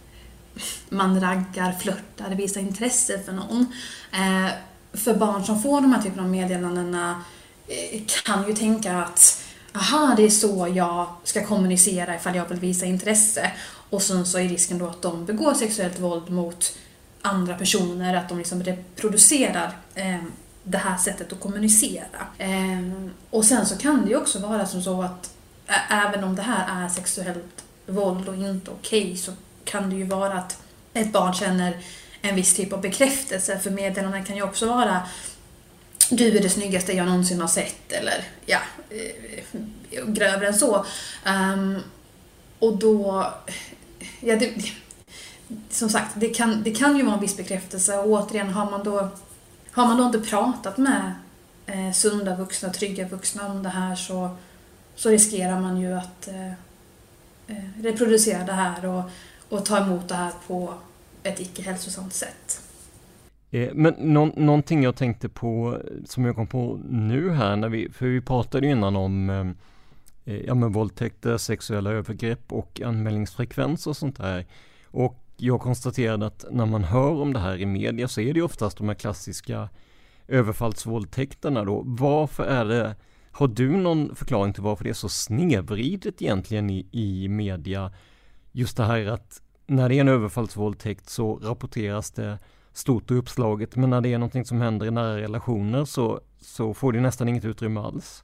man raggar, flörtar, visar intresse för någon. För barn som får de här typen av meddelandena kan ju tänka att aha, det är så jag ska kommunicera ifall jag vill visa intresse, och sen så är risken då att de begår sexuellt våld mot andra personer, att de liksom reproducerar eh, det här sättet att kommunicera. Eh, och sen så kan det ju också vara som så att ä- även om det här är sexuellt våld och inte okej, så kan det ju vara att ett barn känner en viss typ av bekräftelse, för meddelandena kan ju också vara du är det snyggaste jag någonsin har sett, eller ja, eh, grövre än så. Um, och då, ja det, som sagt, det kan, det kan ju vara en viss bekräftelse, och återigen har man då, har man då inte pratat med eh, sunda vuxna, trygga vuxna om det här, så, så riskerar man ju att eh, reproducera det här och, och ta emot det här på ett icke-hälsosamt sätt. Men nå- någonting jag tänkte på som jag kom på nu här, när vi, för vi pratade ju innan om eh, ja, men våldtäkter, sexuella övergrepp och anmälningsfrekvens och sånt där. Och jag konstaterade att när man hör om det här i media så är det oftast de här klassiska överfallsvåldtäkterna då. Varför är det, har du någon förklaring till varför det är så snedvridet egentligen i, i media? Just det här att när det är en överfallsvåldtäkt så rapporteras det stort och uppslaget, men när det är någonting som händer i nära relationer så, så får det nästan inget utrymme alls.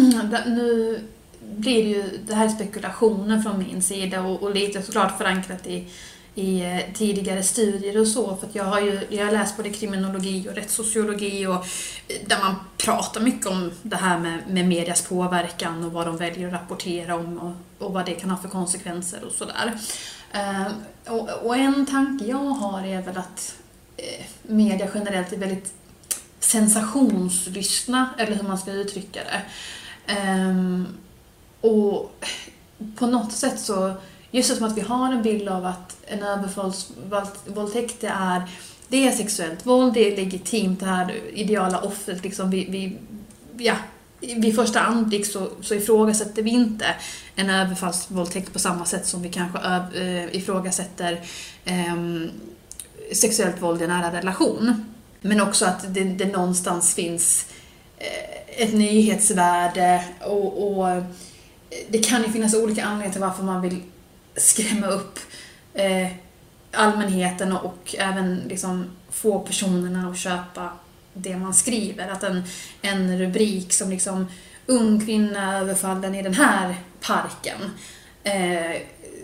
Nu blir det ju, det här spekulationer från min sida och, och lite såklart förankrat i, i tidigare studier och så, för att jag har ju jag har läst både kriminologi och rättssociologi, och där man pratar mycket om det här med, med medias påverkan och vad de väljer att rapportera om och, och vad det kan ha för konsekvenser och sådär. Uh, och, och en tanke jag har är väl att media generellt är väldigt sensationslystna, eller hur man ska uttrycka det. Um, och på något sätt så, just som att vi har en bild av att en överfallsvåldtäkt är, det är sexuellt våld, det är legitimt, det här ideala offret, liksom vi, vi, ja, vid första anblick så, så ifrågasätter vi inte en överfallsvåldtäkt på samma sätt som vi kanske ö, ifrågasätter um, sexuellt våld i en nära relation. Men också att det, det någonstans finns eh, ett nyhetsvärde, och, och det kan ju finnas olika anledningar till varför man vill skrämma upp eh, allmänheten och, och även liksom få personerna att köpa det man skriver. Att en, en rubrik som liksom ung kvinna överfallen i den här parken eh,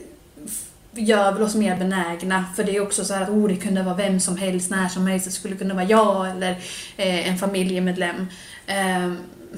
gör väl oss mer benägna, för det är också så här att oh, det kunde vara vem som helst, när som helst, det skulle kunna vara jag eller eh, en familjemedlem. Eh,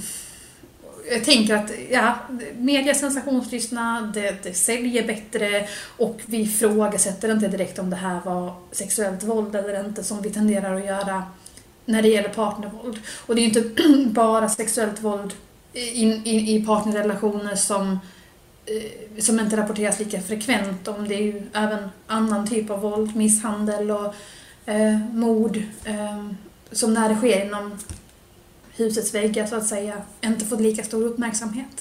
jag tänker att ja, media sensationslystna, det, det säljer bättre och vi ifrågasätter inte direkt om det här var sexuellt våld eller inte, som vi tenderar att göra när det gäller partnervåld. Och det är ju inte bara sexuellt våld in, in, i partnerrelationer som som inte rapporteras lika frekvent om. Det är ju även annan typ av våld, misshandel och eh, mord eh, som när det sker inom husets väggar så att säga inte fått lika stor uppmärksamhet.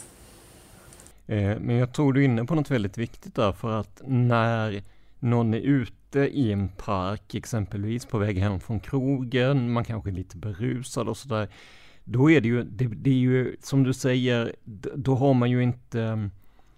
Eh, men jag tror du är inne på något väldigt viktigt där, för att när någon är ute i en park exempelvis på väg hem från krogen, man kanske är lite berusad och sådär, då är det ju, det, det är ju som du säger, då har man ju inte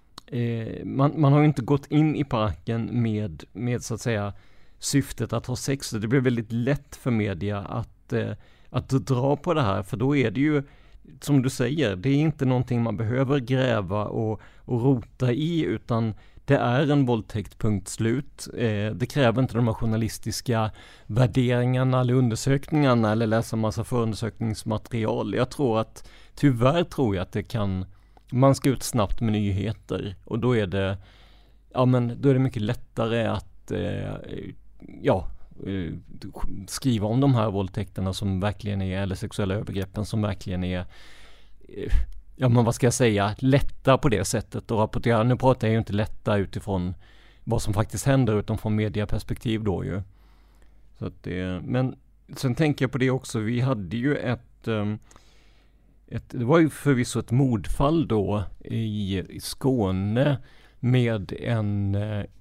Eh, man, man har ju inte gått in i parken med, med så att säga syftet att ha sex. Det blir väldigt lätt för media att, eh, att dra på det här, för då är det ju som du säger, det är inte någonting man behöver gräva och, och rota i, utan det är en våldtäkt, punkt slut. Eh, det kräver inte de här journalistiska värderingarna eller undersökningarna eller läsa massa förundersökningsmaterial. Jag tror att, tyvärr tror jag att det kan, man ska ut snabbt med nyheter och då är det, ja men då är det mycket lättare att eh, ja, eh, skriva om de här våldtäkterna som verkligen är, eller sexuella övergreppen som verkligen är, eh, ja men vad ska jag säga, lätta på det sättet och rapportera. Nu pratar jag ju inte lätta utifrån vad som faktiskt händer utan från mediaperspektiv då ju. Så att det, men sen tänker jag på det också, vi hade ju ett um, Ett, det var ju förvisso ett mordfall då i, i Skåne med en,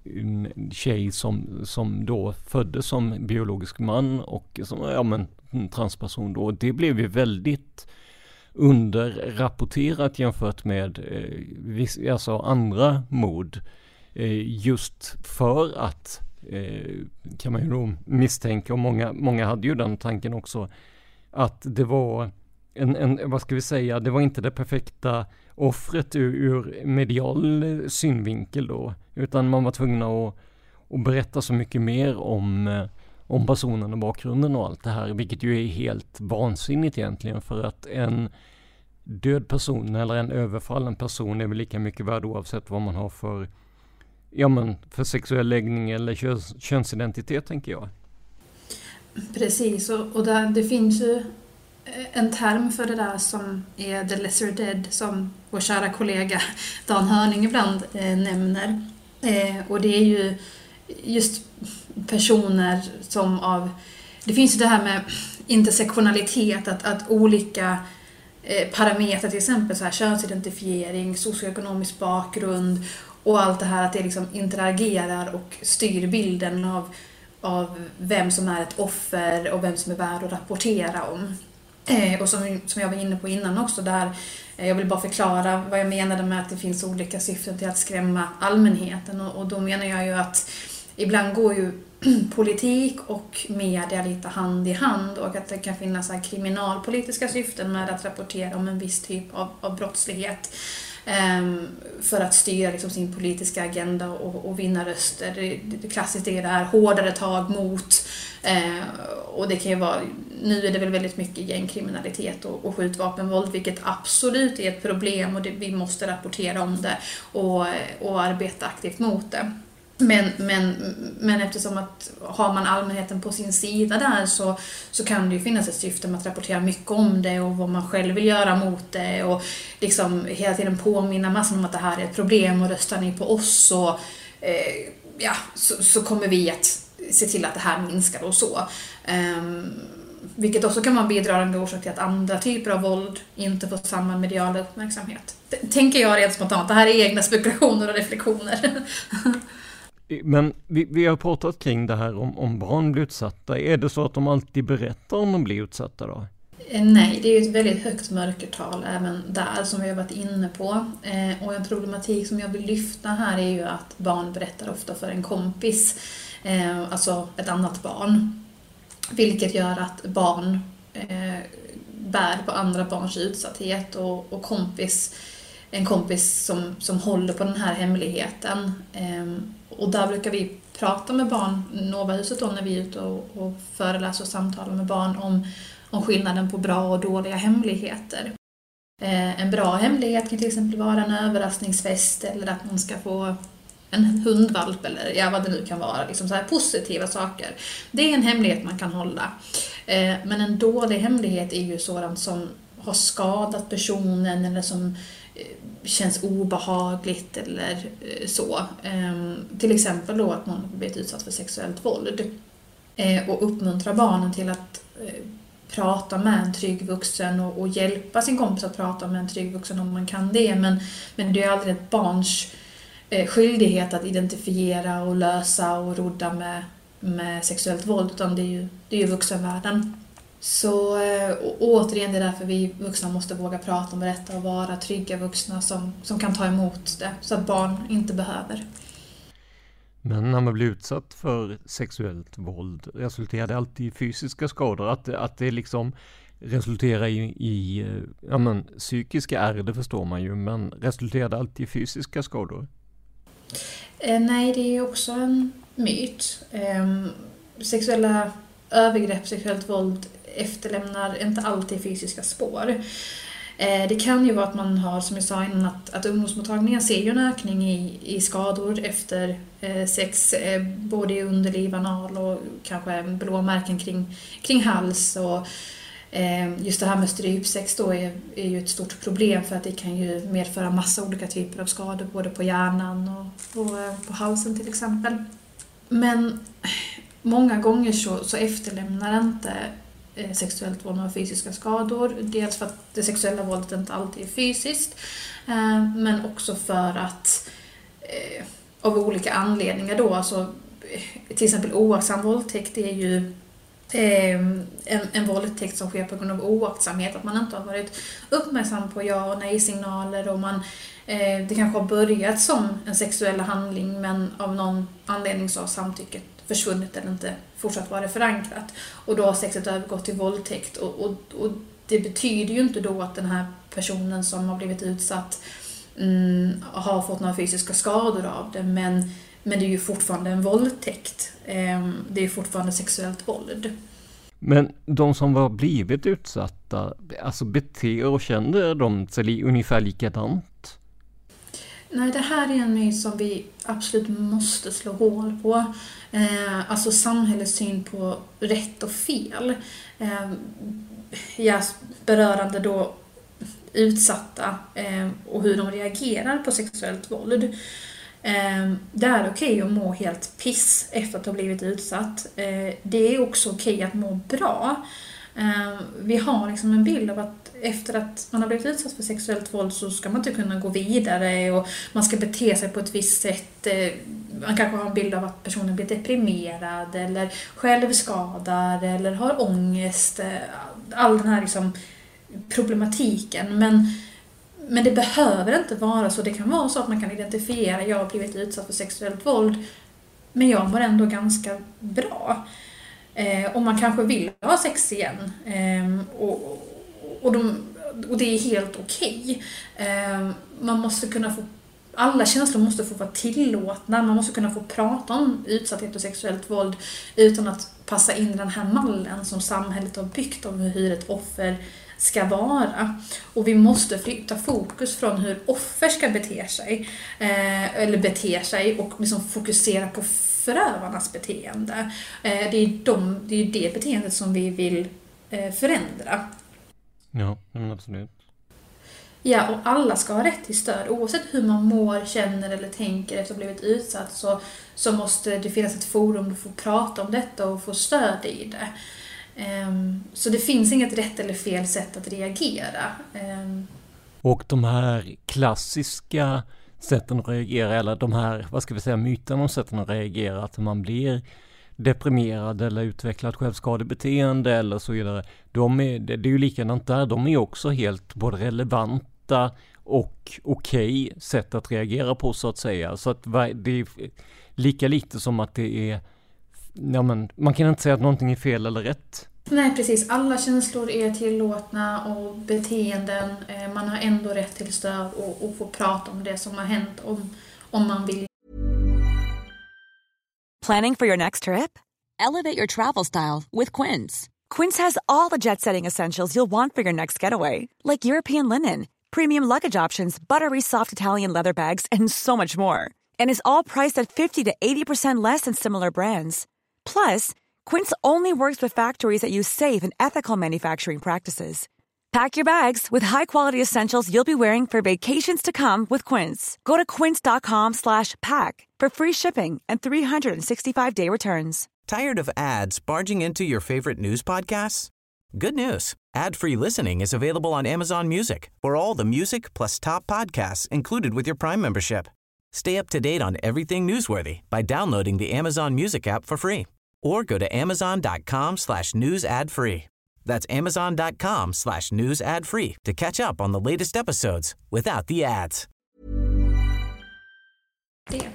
en tjej som, som då föddes som biologisk man och som ja, men, en transperson då. Det blev ju väldigt underrapporterat jämfört med eh, viss, alltså andra mord. Eh, just för att eh, kan man ju då misstänka, och många, många hade ju den tanken också, att det var En, en, vad ska vi säga, det var inte det perfekta offret ur, ur medial synvinkel då, utan man var tvungen att, att berätta så mycket mer om, om personen och bakgrunden och allt det här, vilket ju är helt vansinnigt egentligen, för att en död person eller en överfallen person är väl lika mycket värd oavsett vad man har för, ja men, för sexuell läggning eller köns, könsidentitet, tänker jag. Precis, och, och där, det finns ju en term för det där som är the lesser dead, som vår kära kollega Dan Hörning ibland eh, nämner. Eh, och det är ju just personer som av... Det finns ju det här med intersektionalitet, att, att olika eh, parametrar, till exempel så här, könsidentifiering, socioekonomisk bakgrund och allt det här, att det liksom interagerar och styr bilden av, av vem som är ett offer och vem som är värd att rapportera om. Eh, och som, som jag var inne på innan också, där eh, jag vill bara förklara vad jag menade med att det finns olika syften till att skrämma allmänheten. Och, och då menar jag ju att ibland går ju politik och media lite hand i hand, och att det kan finnas så här kriminalpolitiska syften med att rapportera om en viss typ av, av brottslighet eh, för att styra liksom sin politiska agenda och, och vinna röster. Det, det klassiskt är det här hårdare tag mot, eh, och det kan ju vara, nu är det väl väldigt mycket gängkriminalitet och, och skjutvapenvåld, vilket absolut är ett problem, och det, vi måste rapportera om det och, och arbeta aktivt mot det. Men, men, men eftersom att har man allmänheten på sin sida där, så, så kan det ju finnas ett syfte med att rapportera mycket om det och vad man själv vill göra mot det, och liksom hela tiden påminna massan om att det här är ett problem, och röstar ni på oss så, eh, ja, så, så kommer vi att se till att det här minskar och så. Um, vilket också kan vara en bidragande orsak till att andra typer av våld inte får samma mediala uppmärksamhet. Tänker jag rent spontant, det här är egna spekulationer och reflektioner. Men vi, vi har pratat kring det här om, om barn blir utsatta. Är det så att de alltid berättar om de blir utsatta då? Nej, det är ju ett väldigt högt mörkertal även där som vi har varit inne på. Eh, och en problematik som jag vill lyfta här är ju att barn berättar ofta för en kompis, eh, alltså ett annat barn. Vilket gör att barn eh, bär på andra barns utsatthet och, och kompis, en kompis som, som håller på den här hemligheten. Eh, och där brukar vi prata med barn, Novahuset då, när vi är ute och, och föreläser och samtalar med barn om om skillnaden på bra och dåliga hemligheter. Eh, en bra hemlighet kan till exempel vara en överraskningsfest eller att man ska få en hundvalp eller ja, vad det nu kan vara. Liksom så här positiva saker. Det är en hemlighet man kan hålla. Eh, men en dålig hemlighet är ju sådant som har skadat personen eller som eh, känns obehagligt eller eh, så. Eh, till exempel då att någon blivit utsatt för sexuellt våld. Eh, och uppmuntra barnen till att eh, prata med en trygg vuxen och, och hjälpa sin kompis att prata med en trygg vuxen om man kan det. Men, men det är aldrig ett barns eh, skyldighet att identifiera och lösa och rodda med, med sexuellt våld, utan det är ju, det är ju vuxenvärlden. Så eh, återigen, det är därför vi vuxna måste våga prata om detta och vara trygga vuxna som, som kan ta emot det, så att barn inte behöver. Men när man blir utsatt för sexuellt våld, resulterar det alltid i fysiska skador? Att, att det liksom resulterar i, i ja men, psykiska ärr, det förstår man ju, men resulterar det alltid i fysiska skador? Eh, nej, det är också en myt. Eh, sexuella övergrepp, sexuellt våld efterlämnar inte alltid fysiska spår. Det kan ju vara att man har, som jag sa innan, att, att ungdomsmottagningar ser ju en ökning i, i skador efter eh, sex, eh, både i underliv, anal och kanske blåmärken kring, kring hals. Och, eh, just det här med strypsex då är, är ju ett stort problem, för att det kan ju medföra massa olika typer av skador både på hjärnan och, och eh, på halsen till exempel. Men många gånger så, så efterlämnar inte sexuellt våld och fysiska skador. Dels för att det sexuella våldet inte alltid är fysiskt, men också för att av olika anledningar då, alltså till exempel oaktsam våldtäkt är ju en, en våldtäkt som sker på grund av oaktsamhet, att man inte har varit uppmärksam på ja- och nej-signaler, och man, det kanske har börjat som en sexuell handling, men av någon anledning så har samtycket försvunnit eller inte fortsatt vara förankrat, och då har sexet övergått till våldtäkt, och, och, och det betyder ju inte då att den här personen som har blivit utsatt mm, har fått några fysiska skador av det, men, men det är ju fortfarande en våldtäkt, eh, det är fortfarande sexuellt våld. Men de som har blivit utsatta, alltså beter och känner de sig ungefär likadant? Nej, det här är en myt som vi absolut måste slå hål på. Eh, alltså samhällets syn på rätt och fel. Eh, ja, berörande då utsatta eh, och hur de reagerar på sexuellt våld. Eh, det är okej att må helt piss efter att ha blivit utsatt. Eh, det är också okej att må bra. Eh, vi har liksom en bild av att efter att man har blivit utsatt för sexuellt våld så ska man inte kunna gå vidare och man ska bete sig på ett visst sätt. Man kanske har en bild av att personen blir deprimerad eller självskadad eller har ångest. All den här liksom problematiken. Men, men det behöver inte vara så. Det kan vara så att man kan identifiera att jag har blivit utsatt för sexuellt våld, men jag mår ändå ganska bra. Eh, och man kanske vill ha sex igen. Eh, och Och, de, och det är helt okej. Eh, man måste kunna få, alla känslor måste få vara tillåtna. Man måste kunna få prata om utsatthet och sexuellt våld utan att passa in den här mallen som samhället har byggt om hur ett offer ska vara. Och vi måste flytta fokus från hur offer ska bete sig, eh, eller bete sig och liksom fokusera på förövarnas beteende. Eh, det är de, det är det beteendet som vi vill eh, förändra. Ja, absolut. Ja, och alla ska ha rätt till stöd. Oavsett hur man mår, känner eller tänker efter att ha blivit utsatt, så, så måste det finnas ett forum där du får prata om detta och få stöd i det. Um, så det finns inget rätt eller fel sätt att reagera. Um. Och de här klassiska sätten att reagera, eller de här, vad ska vi säga, myterna om sätten att reagera, att man blir deprimerad eller utvecklat självskadebeteende eller så vidare. De är, det är ju likadant där, de är också helt både relevanta och okej okay sätt att reagera på så att säga. Så att det är lika lite som att det är, ja men, man kan inte säga att någonting är fel eller rätt. Nej, precis. Alla känslor är tillåtna och beteenden. Eh, man har ändå rätt till stöd och, och få prata om det som har hänt om, om man vill. Planning for your next trip? Elevate your travel style with Quince. Quince has all the jet-setting essentials you'll want for your next getaway, like European linen, premium luggage options, buttery soft Italian leather bags, and so much more. And is all priced at fifty to eighty percent less than similar brands. Plus, Quince only works with factories that use safe and ethical manufacturing practices. Pack your bags with high-quality essentials you'll be wearing for vacations to come with Quince. Go to quince.com slash pack for free shipping and three sixty-five day returns. Tired of ads barging into your favorite news podcasts? Good news. Ad-free listening is available on Amazon Music for all the music plus top podcasts included with your Prime membership. Stay up to date on everything newsworthy by downloading the Amazon Music app for free or go to amazon.com slash news ad free. That's amazon.com slash news ad free to catch up on the latest episodes without the ads. Det.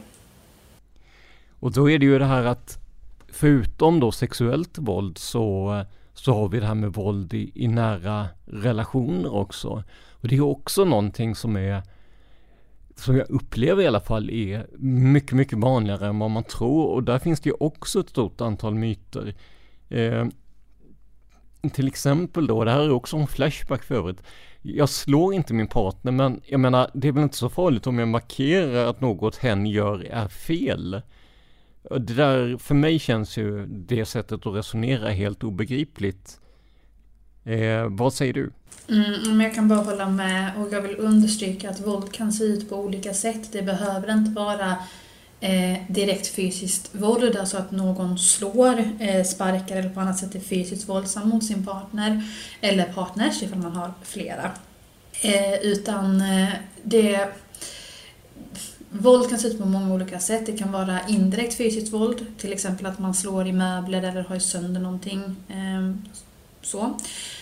Och då är det ju det här att förutom då sexuellt våld så, så har vi det här med våld i, i nära relationer också. Och det är också någonting som är, som jag upplever i alla fall, är mycket, mycket vanligare än vad man tror. Och där finns det ju också ett stort antal myter. Eh, till exempel då, det här är också en flashback förut. Jag slår inte min partner, men jag menar, det är väl inte så farligt om jag markerar att något hen gör är fel. Det där, för mig känns ju det sättet att resonera helt obegripligt. Eh, vad säger du? Mm, men jag kan bara hålla med, och jag vill understryka att våld kan se ut på olika sätt. Det behöver inte vara eh, direkt fysiskt våld, alltså att någon slår, eh, sparkar eller på annat sätt är fysiskt våldsam mot sin partner eller partners ifall man har flera. Eh, utan eh, det... Våld kan se ut på många olika sätt. Det kan vara indirekt fysiskt våld, till exempel att man slår i möbler eller har sönder någonting. Eh, så.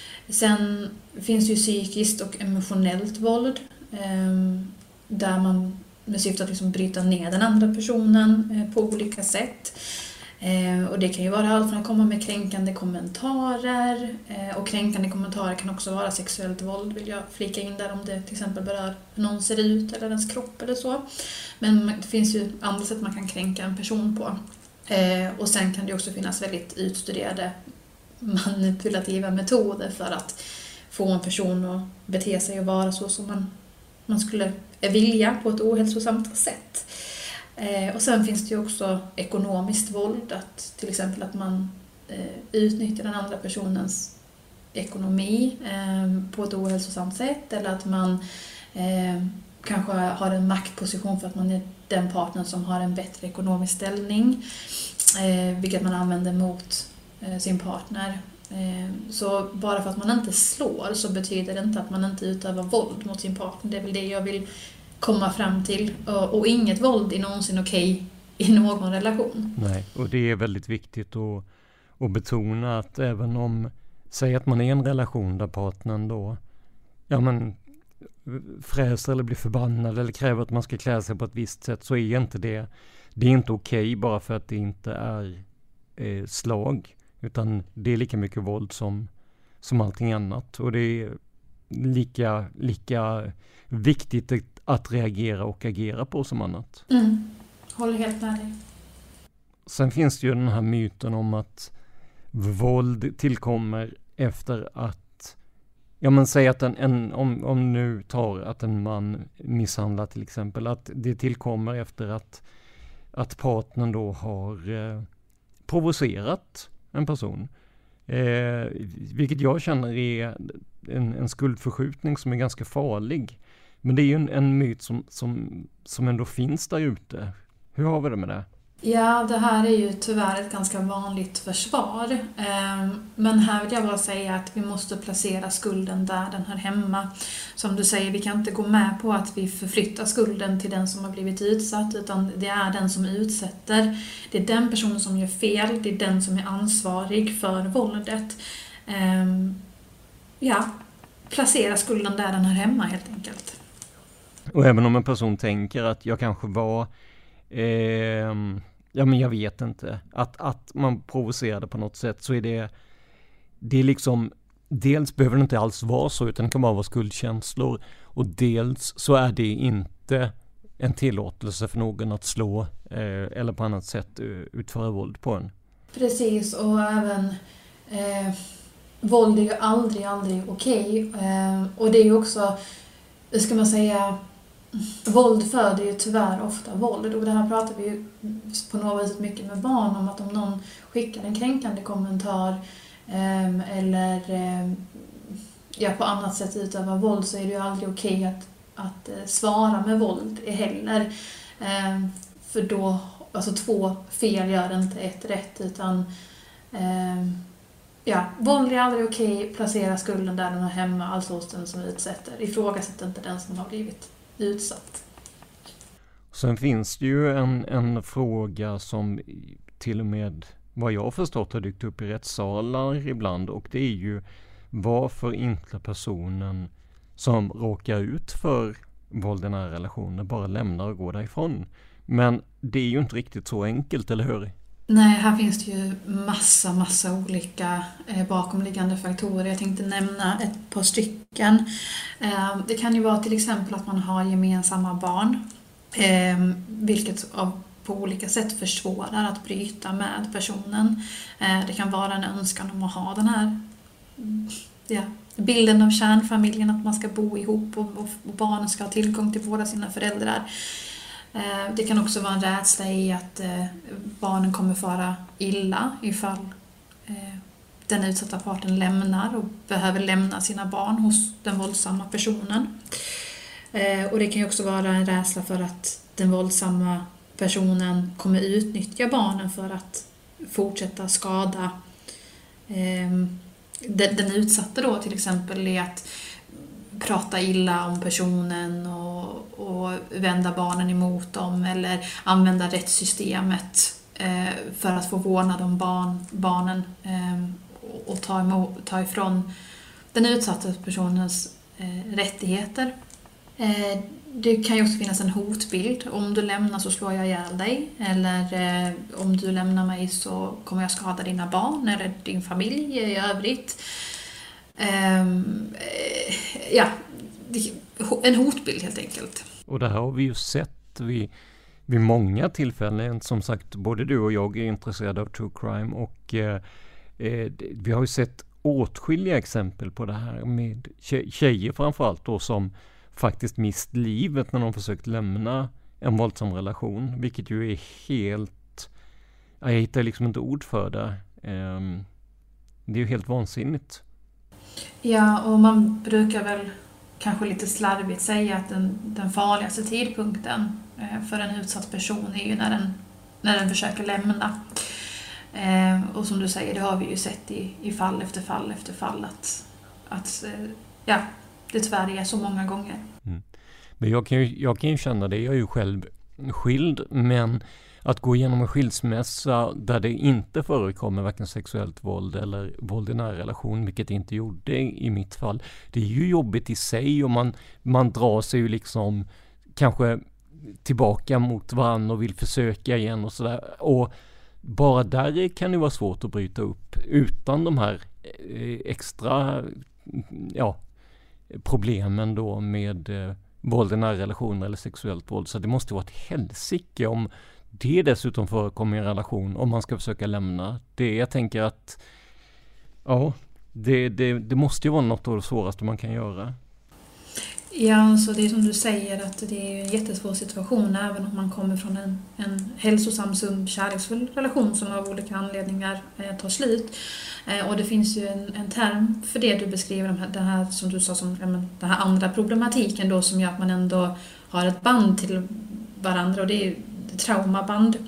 Sen finns det ju psykiskt och emotionellt våld eh, där man med syfte att liksom bryta ner den andra personen eh, på olika sätt. Eh, och det kan ju vara allt från att komma med kränkande kommentarer eh, och kränkande kommentarer kan också vara sexuellt våld, vill jag flika in där, om det till exempel berör hur någon ser ut eller ens kropp eller så. Men det finns ju andra sätt man kan kränka en person på. Eh, och sen kan det också finnas väldigt utstuderade manipulativa metoder för att få en person att bete sig och vara så som man, man skulle vilja på ett ohälsosamt sätt. Eh, och sen finns det ju också ekonomiskt våld, att till exempel att man eh, utnyttjar den andra personens ekonomi eh, på ett ohälsosamt sätt, eller att man eh, kanske har en maktposition för att man är den partner som har en bättre ekonomisk ställning, eh, vilket man använder mot eh, sin partner. Eh, så bara för att man inte slår så betyder det inte att man inte utövar våld mot sin partner. Det är väl det jag vill komma fram till. Och, och inget våld är någonsin okej i någon relation. Nej, och det är väldigt viktigt att, att betona att även om, säg att man är i en relation där partnern då, ja men fräser eller blir förbannad eller kräver att man ska klä sig på ett visst sätt, så är inte det, det är inte okej bara för att det inte är eh, slag, utan det är lika mycket våld som, som allting annat. Och det är lika, lika viktigt att reagera och agera på som annat. Mm. Håller helt med dig. Sen finns det ju den här myten om att våld tillkommer efter att, ja men säg att en, en om, om nu tar att en man misshandlar till exempel, att det tillkommer efter att, att partnern då har eh, provocerat en person. Eh, vilket jag känner är en, en skuldförskjutning som är ganska farlig. Men det är ju en, en myt som, som, som ändå finns där ute. Hur har vi det med det? Ja, det här är ju tyvärr ett ganska vanligt försvar. Men här vill jag bara säga att vi måste placera skulden där den hör hemma. Som du säger, vi kan inte gå med på att vi förflyttar skulden till den som har blivit utsatt, utan det är den som utsätter. Det är den personen som gör fel, det är den som är ansvarig för våldet. Ja, placera skulden där den hör hemma helt enkelt. Och även om en person tänker att jag kanske var... Eh... Ja, men jag vet inte. Att, att man provocerade på något sätt, så är det, det är liksom, dels behöver det inte alls vara så, utan det kan bara vara skuldkänslor. Och dels så är det inte en tillåtelse för någon att slå eh, eller på annat sätt utföra våld på en. Precis, och även eh, våld är ju aldrig, aldrig okej. Eh, och det är ju också, ska man säga... Våld föder ju tyvärr ofta våld, och det här pratar vi ju på något vis mycket med barn om, att om någon skickar en kränkande kommentar eh, eller eh, ja, på annat sätt utövar våld, så är det ju aldrig okej att, att eh, svara med våld heller. Eh, för då, alltså två fel gör inte ett rätt, utan eh, ja, våld är aldrig okej, placera skulden där den är hemma, alltså hos den som utsätter. Ifrågasätt inte den som har blivit utsatt. Sen finns det ju en, en fråga som till och med vad jag har förstått har dykt upp i rättssalar ibland, och det är ju varför inte personen som råkar ut för våld i nära relationer bara lämnar och går därifrån. Men det är ju inte riktigt så enkelt, eller hur? Nej, här finns det ju massa, massa olika eh, bakomliggande faktorer. Jag tänkte nämna ett par stycken. Eh, det kan ju vara till exempel att man har gemensamma barn, eh, vilket av, på olika sätt försvårar att bryta med personen. Eh, det kan vara en önskan om att ha den här ja, bilden av kärnfamiljen, att man ska bo ihop och, och, och barnen ska ha tillgång till båda sina föräldrar. Det kan också vara en rädsla i att barnen kommer fara illa ifall den utsatta parten lämnar och behöver lämna sina barn hos den våldsamma personen. Och det kan ju också vara en rädsla för att den våldsamma personen kommer utnyttja barnen för att fortsätta skada den utsatta då, till exempel i att prata illa om personen och, och vända barnen emot dem, eller använda rättssystemet eh, för att få vårdnad om barn, barnen eh, och ta, emot, ta ifrån den utsatta personens eh, rättigheter. Eh, det kan ju också finnas en hotbild. Om du lämnar så slår jag ihjäl dig, eller eh, om du lämnar mig så kommer jag skada dina barn eller din familj i övrigt. Um, ja, en hotbild helt enkelt. Och det här har vi ju sett vid, vid många tillfällen. Som sagt, både du och jag är intresserade av true crime, och eh, vi har ju sett åtskilliga exempel på det här med tjejer framförallt då, som faktiskt mist livet när de försökt lämna en våldsam relation, vilket ju är helt, jag hittar liksom inte ord för det. Um, det är ju helt vansinnigt. Ja, och man brukar väl kanske lite slarvigt säga att den, den farligaste tidpunkten för en utsatt person är ju när den, när den försöker lämna. Eh, och som du säger, det har vi ju sett i, i fall efter fall efter fall att, att ja, det tyvärr är så många gånger. Mm. Men jag kan, ju, jag kan ju känna det, jag är ju själv skild, men att gå igenom en skilsmässa där det inte förekommer varken sexuellt våld eller våld i nära relation, vilket det inte gjorde i mitt fall, det är ju jobbigt i sig, och man, man drar sig ju liksom kanske tillbaka mot varandra och vill försöka igen och sådär. Och bara där kan det vara svårt att bryta upp utan de här extra ja, problemen då med eh, våld i nära relationer eller sexuellt våld. Så det måste vara ett helsike om det dessutom förekommer i en relation, om man ska försöka lämna. Det, jag tänker att ja, det, det, det måste ju vara något av det svåraste man kan göra. Ja, så det är som du säger, att det är en jättesvår situation även om man kommer från en, en hälsosam, sund, kärleksfull relation som av olika anledningar eh, tar slut. Eh, och det finns ju en, en term för det du beskriver, den här, den här som du sa, som, ja, men, den här andra problematiken då, som gör att man ändå har ett band till varandra, och det är ju traumaband.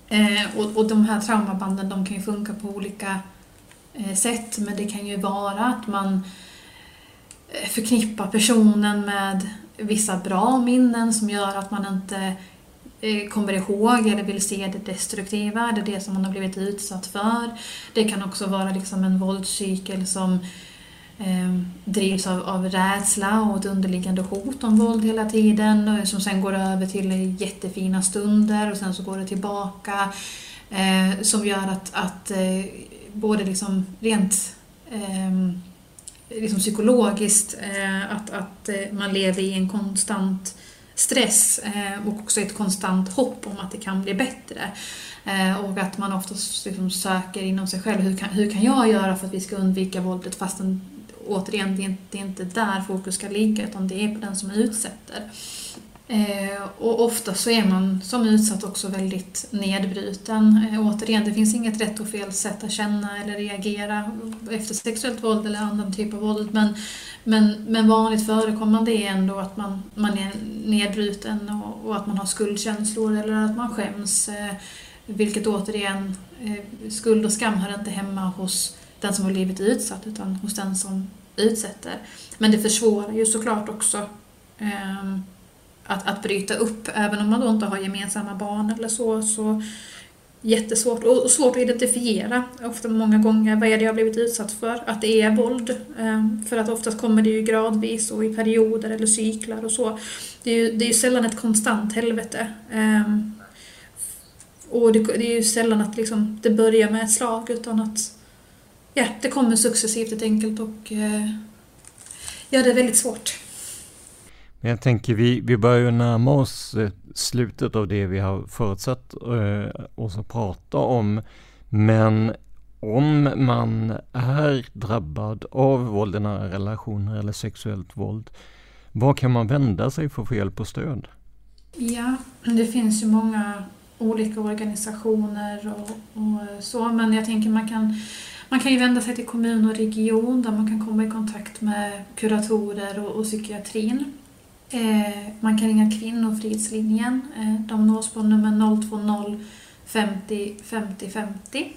Eh, och, och de här traumabanden, de kan ju funka på olika eh, sätt, men det kan ju vara att man förknippar personen med vissa bra minnen som gör att man inte eh, kommer ihåg eller vill se det destruktiva, det är det som man har blivit utsatt för. Det kan också vara liksom en våldscykel som eh, drivs av, av rädsla och ett underliggande hot om våld hela tiden, som sen går över till jättefina stunder och sen så går det tillbaka, eh, som gör att, att eh, både liksom rent eh, liksom psykologiskt eh, att, att eh, man lever i en konstant stress eh, och också ett konstant hopp om att det kan bli bättre. Eh, och att man oftast liksom söker inom sig själv, hur kan, hur kan jag göra för att vi ska undvika våldet, fast den, återigen, det är, inte, det är inte där fokus ska ligga, utan det är på den som utsätter. Eh, och ofta så är man som utsatt också väldigt nedbruten. Eh, återigen, det finns inget rätt och fel sätt att känna eller reagera efter sexuellt våld eller annan typ av våld, men, men, men vanligt förekommande är ändå att man, man är nedbruten och, och att man har skuldkänslor eller att man skäms, eh, vilket återigen, eh, skuld och skam hör inte hemma hos den som har blivit utsatt, utan hos den som utsätter. Men det försvårar ju såklart också eh, Att, att bryta upp, även om man då inte har gemensamma barn eller så, så jättesvårt och svårt att identifiera. Ofta många gånger, vad är det jag har blivit utsatt för? Att det är våld. För att oftast kommer det ju gradvis och i perioder eller cyklar och så. Det är ju, det är ju sällan ett konstant helvete. Och det, det är ju sällan att liksom, det börjar med ett slag, utan att ja, det kommer successivt helt enkelt, och ja, det är väldigt svårt. Men jag tänker, vi, vi börjar ju närma oss slutet av det vi har förutsatt eh, oss att prata om. Men om man är drabbad av våld i nära relationer eller sexuellt våld, vad kan man vända sig för att få hjälp och stöd? Ja, det finns ju många olika organisationer och, och så, men jag tänker man kan, man kan ju vända sig till kommun och region där man kan komma i kontakt med kuratorer och, och psykiatrin. Eh, man kan ringa Kvinnofridslinjen. Eh, de nås på nummer noll två noll femtio femtio femtio.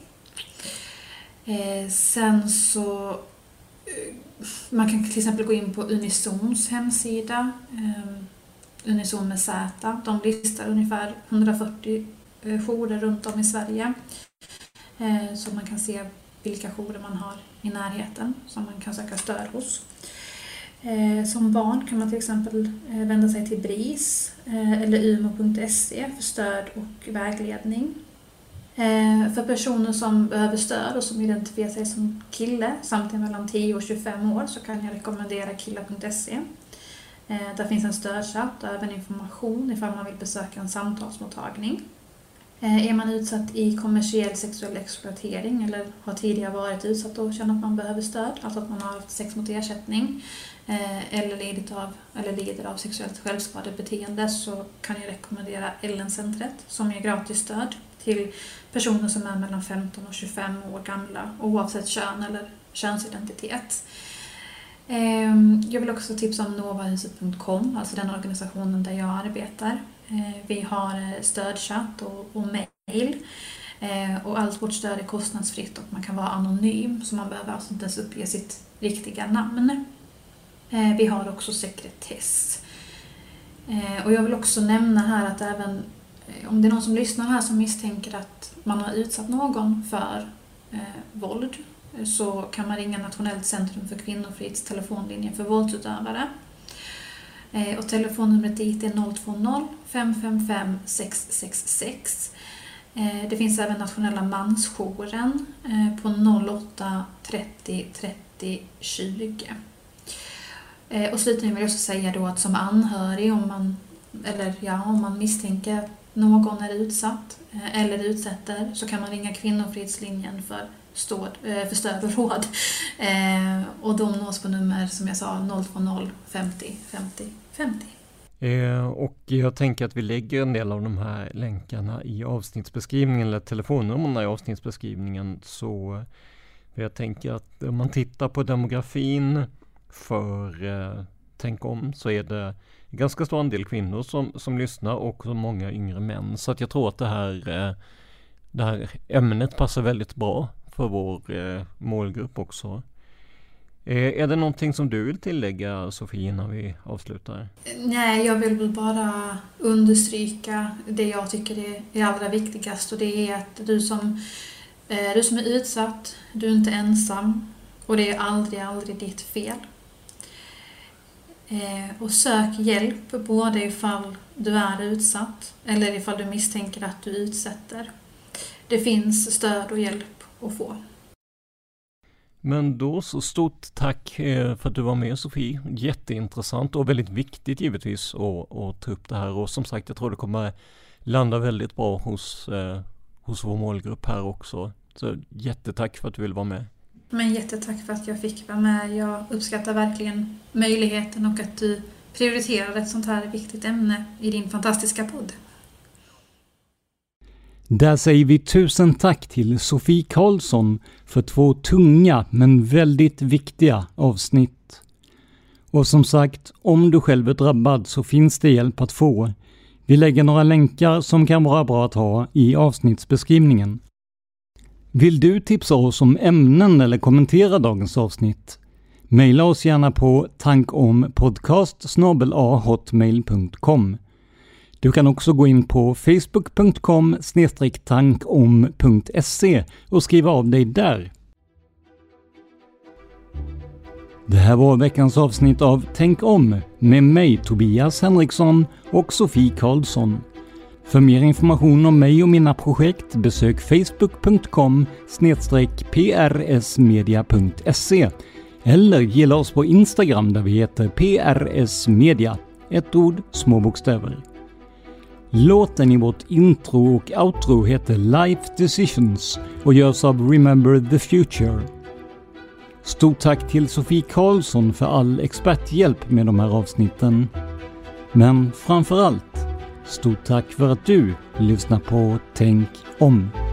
Eh, sen så eh, man kan till exempel gå in på Unisons hemsida, eh, Unison med Z. De listar ungefär hundrafyrtio eh, jourer runt om i Sverige, eh, så man kan se vilka jourer man har i närheten som man kan söka stöd hos. Eh, som barn kan man till exempel eh, vända sig till BRIS eh, eller umo punkt se för stöd och vägledning. Eh, för personer som behöver stöd och som identifierar sig som kille samt mellan tio och tjugofem år, så kan jag rekommendera killa punkt se. Eh, där finns en stödchatt och även information ifall man vill besöka en samtalsmottagning. Eh, är man utsatt i kommersiell sexuell exploatering eller har tidigare varit utsatt och känner att man behöver stöd, alltså att man har haft sex mot ersättning, eller lider av, eller lider av sexuellt självskadebeteende, så kan jag rekommendera Ellen-centret som ger gratis stöd till personer som är mellan femton och tjugofem år gamla, oavsett kön eller könsidentitet. Jag vill också tipsa om novahuset punkt com, alltså den organisationen där jag arbetar. Vi har stödchatt och, och mejl. Och allt vårt stöd är kostnadsfritt och man kan vara anonym, så man behöver alltså inte ens uppge sitt riktiga namn. Vi har också sekretess. Och jag vill också nämna här att även om det är någon som lyssnar här som misstänker att man har utsatt någon för eh, våld, så kan man ringa Nationellt centrum för kvinnofrids telefonlinje för våldsutövare. Eh, och telefonnumret dit är noll två noll fem fem fem sex sex sex. Eh, det finns även nationella mansjouren eh, på noll åtta trettio trettio tjugo. Eh, och slutligen vill jag också säga då att som anhörig, om man, eller ja, om man misstänker att någon är utsatt eh, eller utsätter, så kan man ringa Kvinnofridslinjen för, ståd, eh, för stöd och råd. Eh, och de nås på nummer som jag sa noll två noll femtio femtio femtio. Eh, och jag tänker att vi lägger en del av de här länkarna i avsnittsbeskrivningen eller telefonnumren i avsnittsbeskrivningen, så jag tänker att om man tittar på demografin för eh, Tänk om, så är det en ganska stor andel kvinnor som, som lyssnar och så många yngre män. Så att jag tror att det här eh, det här ämnet passar väldigt bra för vår eh, målgrupp också. Eh, är det någonting som du vill tillägga, Sofie, innan vi avslutar? Nej, jag vill väl bara understryka det jag tycker är, är allra viktigast, och det är att du som, eh, du som är utsatt, du är inte ensam, och det är aldrig, aldrig ditt fel. Eh, och sök hjälp både ifall du är utsatt eller ifall du misstänker att du utsätter. Det finns stöd och hjälp att få. Men då så stort tack för att du var med, Sofie. Jätteintressant och väldigt viktigt givetvis att, att ta upp det här. Och som sagt, jag tror det kommer landa väldigt bra hos, eh, hos vår målgrupp här också. Så jättetack för att du vill vara med. Men jättetack för att jag fick vara med. Jag uppskattar verkligen möjligheten och att du prioriterade ett sånt här viktigt ämne i din fantastiska podd. Där säger vi tusen tack till Sofie Karlsson för två tunga men väldigt viktiga avsnitt. Och som sagt, om du själv är drabbad så finns det hjälp att få. Vi lägger några länkar som kan vara bra att ha i avsnittsbeskrivningen. Vill du tipsa oss om ämnen eller kommentera dagens avsnitt? Maila oss gärna på tankompodcast snabel-a hotmail punkt com. Du kan också gå in på facebook punkt com slash tankom punkt se och skriva av dig där. Det här var veckans avsnitt av Tänk om med mig, Tobias Henriksson och Sofie Karlsson. För mer information om mig och mina projekt besök facebook punkt com slash p r s media punkt se eller gilla oss på Instagram där vi heter P R S Media, ett ord, små bokstäver. Låten i vårt intro och outro heter Life Decisions och görs av Remember the Future. Stort tack till Sofie Karlsson för all experthjälp med de här avsnitten. Men framförallt, stort tack för att du lyssnar på Tänk om.